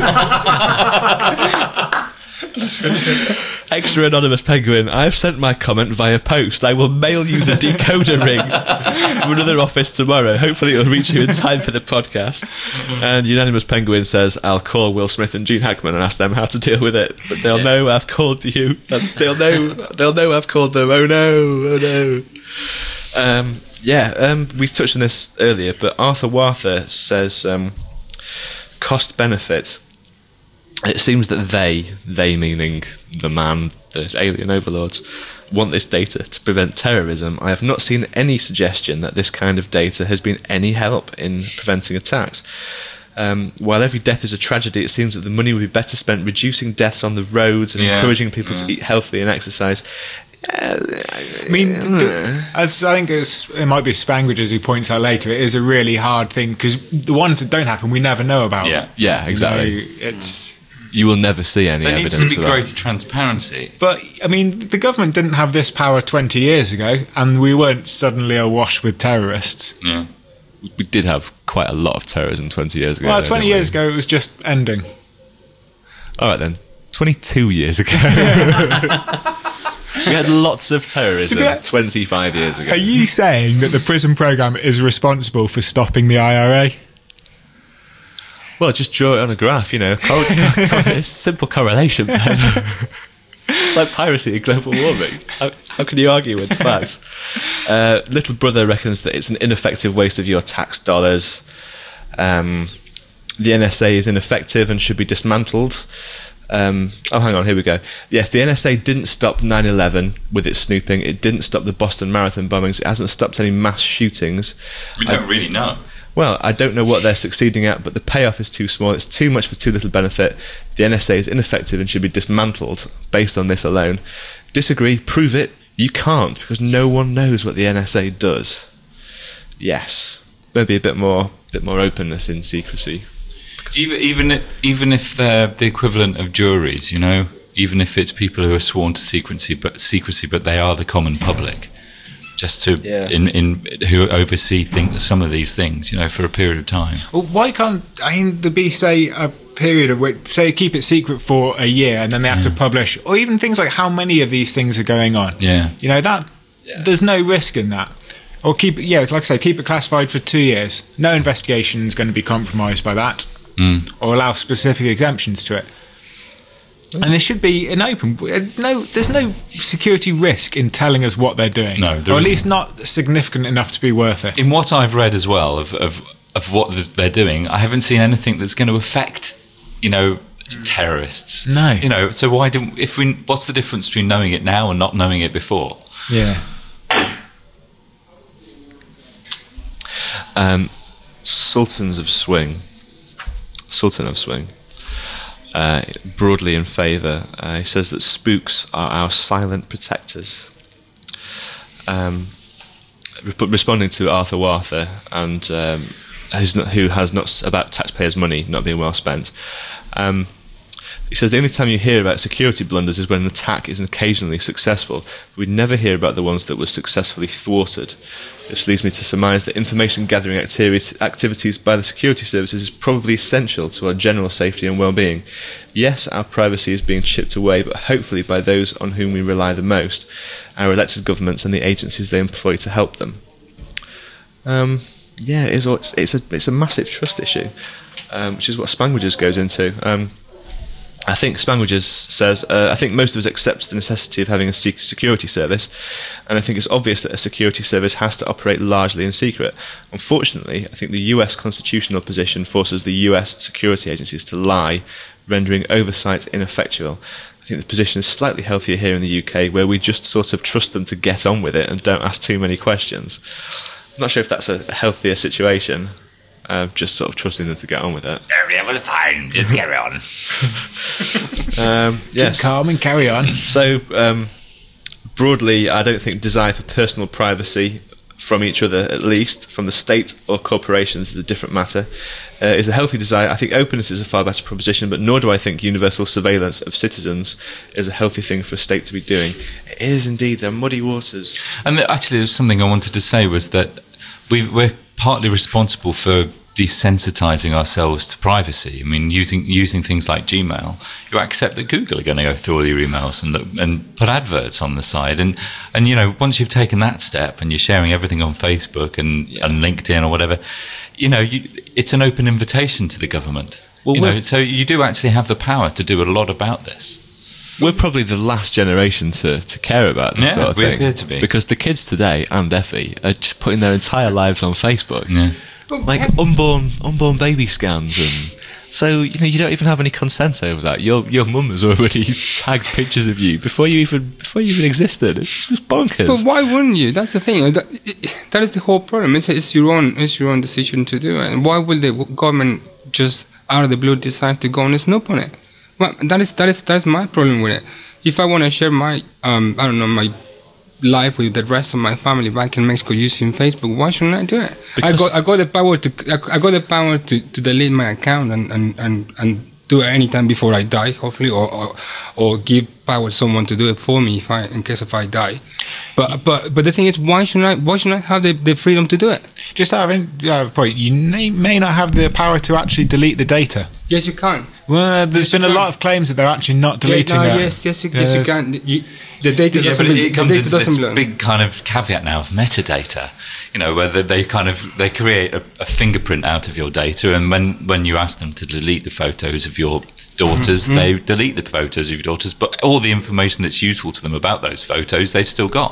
Extra anonymous penguin. I've sent my comment via post. I will mail you the decoder ring from another office tomorrow. Hopefully it'll reach you in time for the podcast. And unanimous penguin says, "I'll call Will Smith and Gene Hackman and ask them how to deal with it. But they'll know I've called you. And they'll know. They'll know I've called them. Oh no! Oh no!" Um, yeah, um, we touched on this earlier, but Arthur Wather says um, cost benefit. It seems that they, they meaning the man, the alien overlords, want this data to prevent terrorism. I have not seen any suggestion that this kind of data has been any help in preventing attacks. Um, while every death is a tragedy, it seems that the money would be better spent reducing deaths on the roads and Yeah, encouraging people yeah. to eat healthy and exercise. I mean, the, as I think it's, it might be Spangridges who points out later, it is a really hard thing because the ones that don't happen, we never know about. Yeah. Yeah, You exactly. know, it's. You will never see any There needs evidence to be of that. greater transparency. But I mean, the government didn't have this power twenty years ago, and we weren't suddenly awash with terrorists. Yeah. We did have quite a lot of terrorism twenty years ago. Well, though, twenty didn't we? years ago, it was just ending. All right then, twenty-two years ago. We had lots of terrorism To be- twenty-five years ago. Are you saying that the prison program is responsible for stopping the I R A? Well, just draw it on a graph, you know. Cor- cor- cor- it's simple correlation. Ben. It's like piracy and global warming. How, how can you argue with facts? Uh, Little Brother reckons that it's an ineffective waste of your tax dollars. Um, the N S A is ineffective and should be dismantled. Um, oh, hang on, here we go. Yes, the N S A didn't stop nine eleven with its snooping. It didn't stop the Boston Marathon bombings. It hasn't stopped any mass shootings. We don't I, really know. Well, I don't know what they're succeeding at, but the payoff is too small. It's too much for too little benefit. The N S A is ineffective and should be dismantled based on this alone. Disagree? Prove it? You can't, because no one knows what the N S A does. Yes, maybe a bit more, bit more openness in secrecy. Even even if, even if they're the equivalent of juries, you know, even if it's people who are sworn to secrecy, but secrecy, but they are the common public, just to Yeah. in in who oversee think some of these things, you know, for a period of time. Well, why can't I mean there be say a period of which say keep it secret for a year and then they have to publish, or even things like how many of these things are going on? Yeah. You know that Yeah. there's no risk in that. Or keep it, yeah, like I say, keep it classified for two years. No investigation is going to be compromised by that, Mm. or allow specific exemptions to it. And there should be an open. No, there's no security risk in telling us what they're doing. No, there or at isn't. least not significant enough to be worth it. In what I've read as well of of of what th- they're doing, I haven't seen anything that's going to affect, you know, terrorists. No. You know, so why do if we? What's the difference between knowing it now and not knowing it before? Yeah. Um, Sultans of Swing, Sultan of Swing, uh, broadly in favour. Uh, he says that spooks are our silent protectors. Um, re- responding to Arthur Warther and um, his, who has not about taxpayers' money not being well spent. Um, He says the only time you hear about security blunders is when an attack is occasionally successful. We never hear about the ones that were successfully thwarted. This leads me to surmise that information gathering activities, activities by the security services is probably essential to our general safety and well-being. Yes, our privacy is being chipped away, but hopefully by those on whom we rely the most, our elected governments and the agencies they employ to help them. Um, yeah, it is, it's, it's, a, it's a massive trust issue, um, which is what Spangwages goes into. Um, I think Spangwages says, uh, I think most of us accept the necessity of having a sec- security service, and I think it's obvious that a security service has to operate largely in secret. Unfortunately, I think the U S constitutional position forces the U S security agencies to lie, rendering oversight ineffectual. I think the position is slightly healthier here in the U K, where we just sort of trust them to get on with it and don't ask too many questions. I'm not sure if that's a healthier situation. Uh, just sort of trusting them to get on with it. Yeah, well, fine, just carry on. Um, yes. Keep calm and carry on. So, um, broadly, I don't think desire for personal privacy from each other, at least from the state or corporations, is a different matter. Uh, is a healthy desire. I think openness is a far better proposition, but nor do I think universal surveillance of citizens is a healthy thing for a state to be doing. It is indeed. There are muddy waters. And actually, there's something I wanted to say was that we've, we're partly responsible for desensitizing ourselves to privacy. I mean, using using things like Gmail, you accept that Google are going to go through all your emails and look, and put adverts on the side. And and you know, once you've taken that step and you're sharing everything on Facebook and, and LinkedIn or whatever, you know, you, it's an open invitation to the government. Well, you we're- know, so you do actually have the power to do a lot about this. We're probably the last generation to, to care about this Yeah, sort of we thing. appear to be. Because the kids today, and Effie, are just putting their entire lives on Facebook. Yeah. Like unborn unborn baby scans, and so you know you don't even have any consent over that. Your your mum has already tagged pictures of you before you even before you even existed. It's just it's bonkers. But why wouldn't you? That's the thing. That, that is the whole problem. It's, it's your own it's your own decision to do it. And why will the government just out of the blue decide to go and snoop on it? Well, that is that is that's my problem with it. If I want to share my um I don't know my life with the rest of my family back in Mexico using Facebook, why shouldn't I do it? I got I got the power to I got the power to, to delete my account and, and, and, and do it anytime before I die, hopefully, or, or or give power to someone to do it for me if I in case if I die. But but but the thing is, why shouldn't I why shouldn't I have the, the freedom to do it? Just having yeah, point, you may, may not have the power to actually delete the data. Yes, you can. Well, there's Yes, been you a can. lot of claims that they're actually not deleting yeah, no, it. yes, yes, you, yes, you Yes. can. You, the data Yeah, doesn't. but it, belong- it the comes data into doesn't this belong. big kind of caveat now of metadata, you know, where they, they kind of they create a, a fingerprint out of your data, and when, when you ask them to delete the photos of your daughters, they delete the photos of your daughters, but all the information that's useful to them about those photos, they've still got.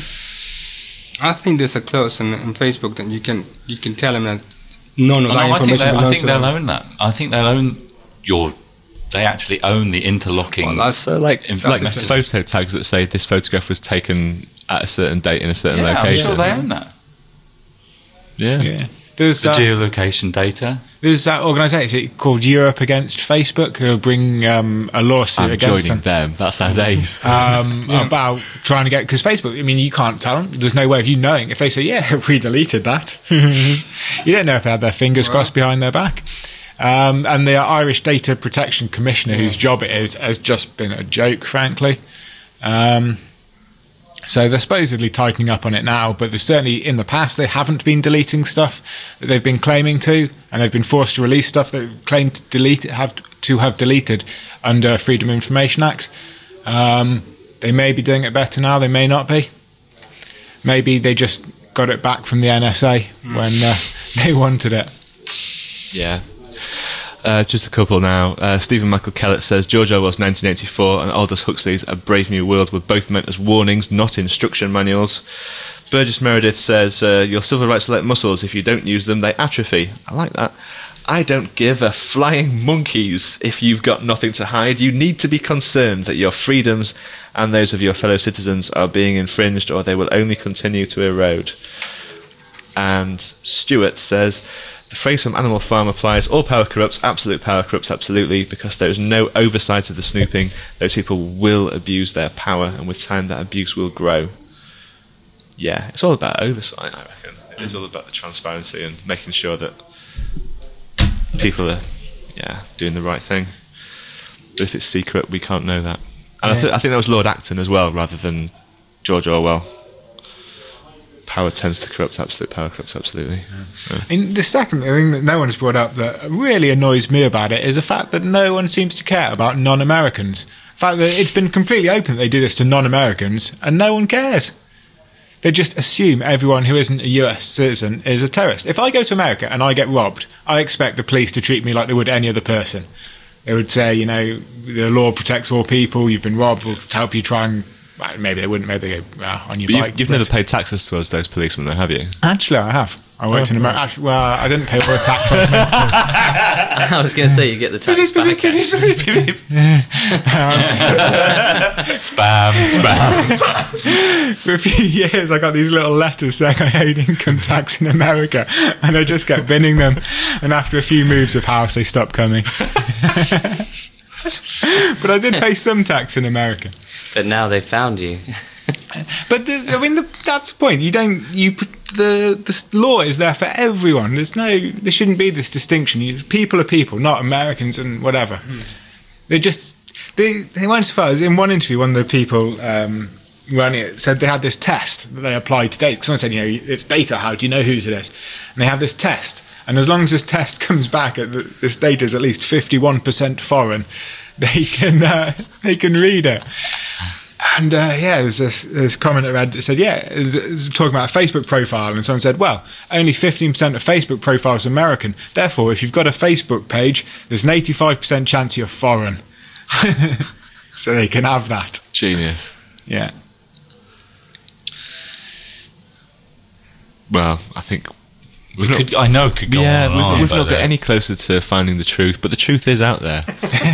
I think there's a clause in, in Facebook that you can you can tell them that none of Oh, that no, I think, information they, I belongs think to they'll them. own that. I think they'll own your. They actually own the interlocking. Well, that's- So like, In- like that's photo tags that say this photograph was taken at a certain date in a certain yeah, I'm location. sure they own that. yeah. Yeah. There's The uh, geolocation data. there's that organisation called Europe Against Facebook who will bring um, a lawsuit I'm against joining them. them. That's our days. um, about trying to get because Facebook. I mean, you can't tell them. There's no way of you knowing if they say, "Yeah, we deleted that." You don't know if they had their fingers crossed behind their back. Um, and the Irish Data Protection Commissioner, whose job it is, has just been a joke, frankly. Um, so they're supposedly tightening up on it now, but there's certainly in the past they haven't been deleting stuff that they've been claiming to, and they've been forced to release stuff that they've claimed to delete have to have deleted under Freedom of Information Act. Um, they may be doing it better now. They may not be. Maybe they just got it back from the N S A when uh, they wanted it. Yeah. Uh, just a couple now. Uh, Stephen Michael Kellett says George Orwell's nineteen eighty-four and Aldous Huxley's A Brave New World were both meant as warnings, not instruction manuals. Burgess Meredith says uh, your civil rights are like muscles. If you don't use them, they atrophy. I like that. I don't give a flying monkeys if you've got nothing to hide. You need to be concerned that your freedoms and those of your fellow citizens are being infringed, or they will only continue to erode. And Stuart says the phrase from Animal Farm applies. All power corrupts. Absolute power corrupts absolutely, because there is no oversight of the snooping. Those people will abuse their power, and with time that abuse will grow. Yeah, it's all about oversight, I reckon. It is all about the transparency and making sure that people are, yeah, doing the right thing. But if it's secret, we can't know that. And I, th- I think that was Lord Acton as well, rather than George Orwell. Power tends to corrupt. Absolute power corrupts absolutely. Yeah. And the second thing that no one's brought up that really annoys me about it is the fact that no one seems to care about non-Americans. The fact that it's been completely open that they do this to non-Americans and no one cares. They just assume everyone who isn't a U S citizen is a terrorist. If I go to America and I get robbed, I expect the police to treat me like they would any other person. They would say, you know, the law protects all people, you've been robbed, we'll help you try and... Well, maybe they wouldn't, maybe they go uh, on your But bike. you've, you've but- never paid taxes towards those policemen, though, have you? Actually, I have. I worked in America. Actually, well, I didn't pay all the tax on it. I was going to say you get the tax back. actually. Spam, spam. For a few years, I got these little letters saying I owed income tax in America, and I just kept binning them. And after a few moves of house, they stopped coming. But I did pay some tax in America. But now they've found you. But the, I mean, the, that's the point. You don't. You the the law is there for everyone. There's no. There shouldn't be this distinction. You, people are people, not Americans and whatever. They just. They they went so far as in one interview, one of the people um, running it said they had this test that they applied to data. Because someone said, you know, it's data. How do you know whose it is? And they have this test. And as long as this test comes back, at the, this data is at least fifty-one percent foreign, they can uh, they can read it. And uh, yeah, there's this, this comment I read that said, yeah, it was, it was talking about a Facebook profile, and someone said, well, only fifteen percent of Facebook profiles are American. Therefore, if you've got a Facebook page, there's an eighty-five percent chance you're foreign. So they can have that. Genius. Yeah. Well, I think we've We not, could, I know it could go yeah, on and we've, on, we've but, not got uh, any closer to finding the truth, but the truth is out there.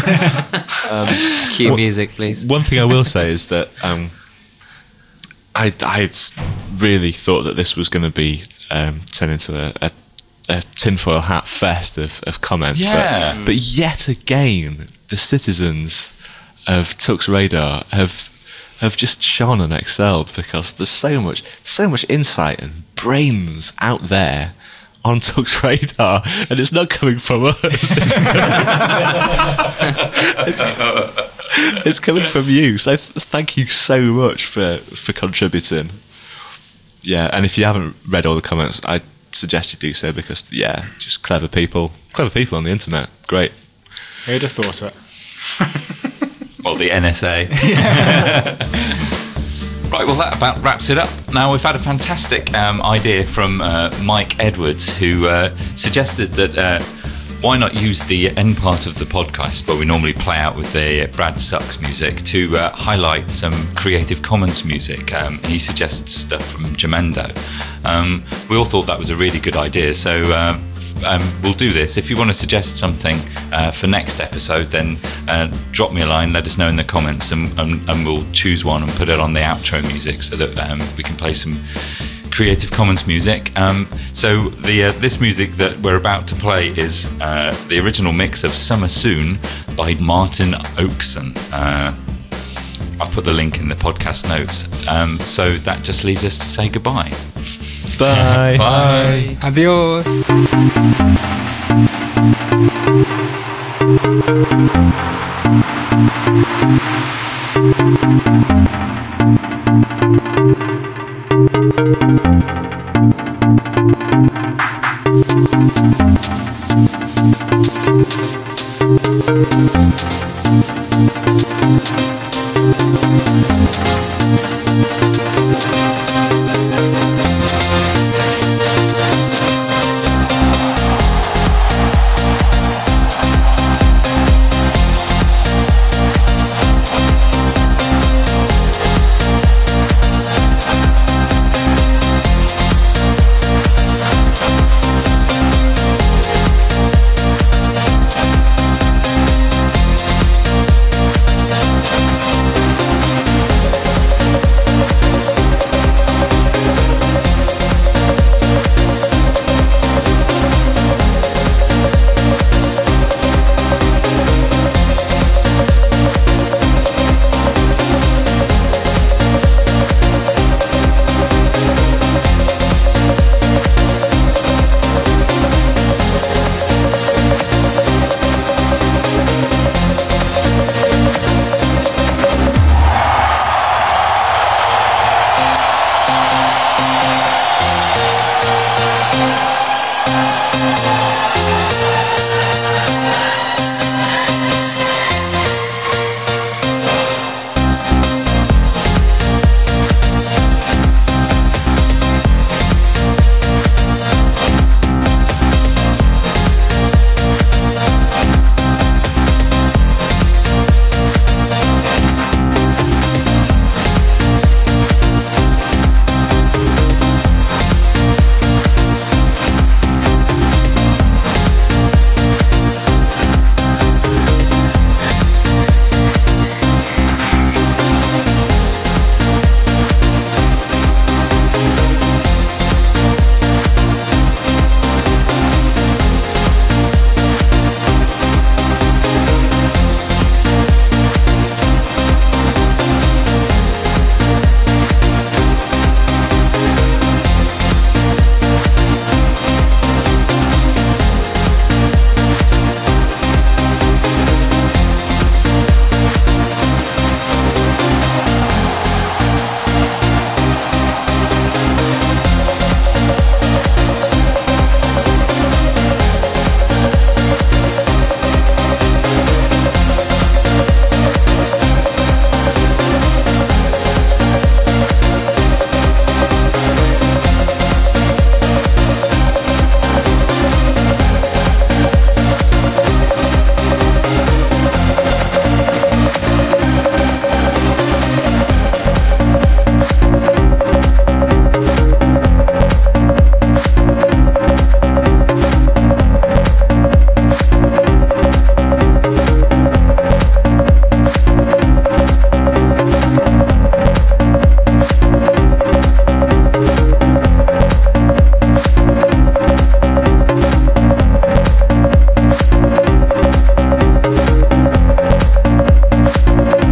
Cue What- music, please. One thing I will say is that um, I I really thought that this was going to be um, turned into a, a, a tinfoil hat fest of, of comments. Yeah. But, but yet again, the citizens of Tux Radar have have just shone and excelled, because there's so much so much insight and brains out there on Tux Radar, and it's not coming from us. It's coming, it's, it's coming from you. So th- thank you so much for, for contributing. Yeah, and if you haven't read all the comments, I suggest you do so, because, yeah, just clever people. Clever people on the internet. Great. Who'd have thought it? Or the N S A. Right, well, that about wraps it up. Now, we've had a fantastic um, idea from uh, Mike Edwards, who uh, suggested that uh, why not use the end part of the podcast where we normally play out with the Brad Sucks music to uh, highlight some Creative Commons music? Um, he suggests stuff from Jamendo. Um, we all thought that was a really good idea, so uh, um, we'll do this. If you want to suggest something uh, for next episode, then uh, drop me a line, let us know in the comments, and, and, and we'll choose one and put it on the outro music so that um, we can play some Creative Commons music. Um, so the uh, this music that we're about to play is uh, the original mix of Summer Soon by Martin Oakson. Uh, I'll put the link in the podcast notes. Um, so that just leaves us to say goodbye. Bye. Bye. Adios.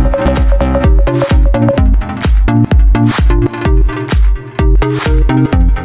We'll be right back.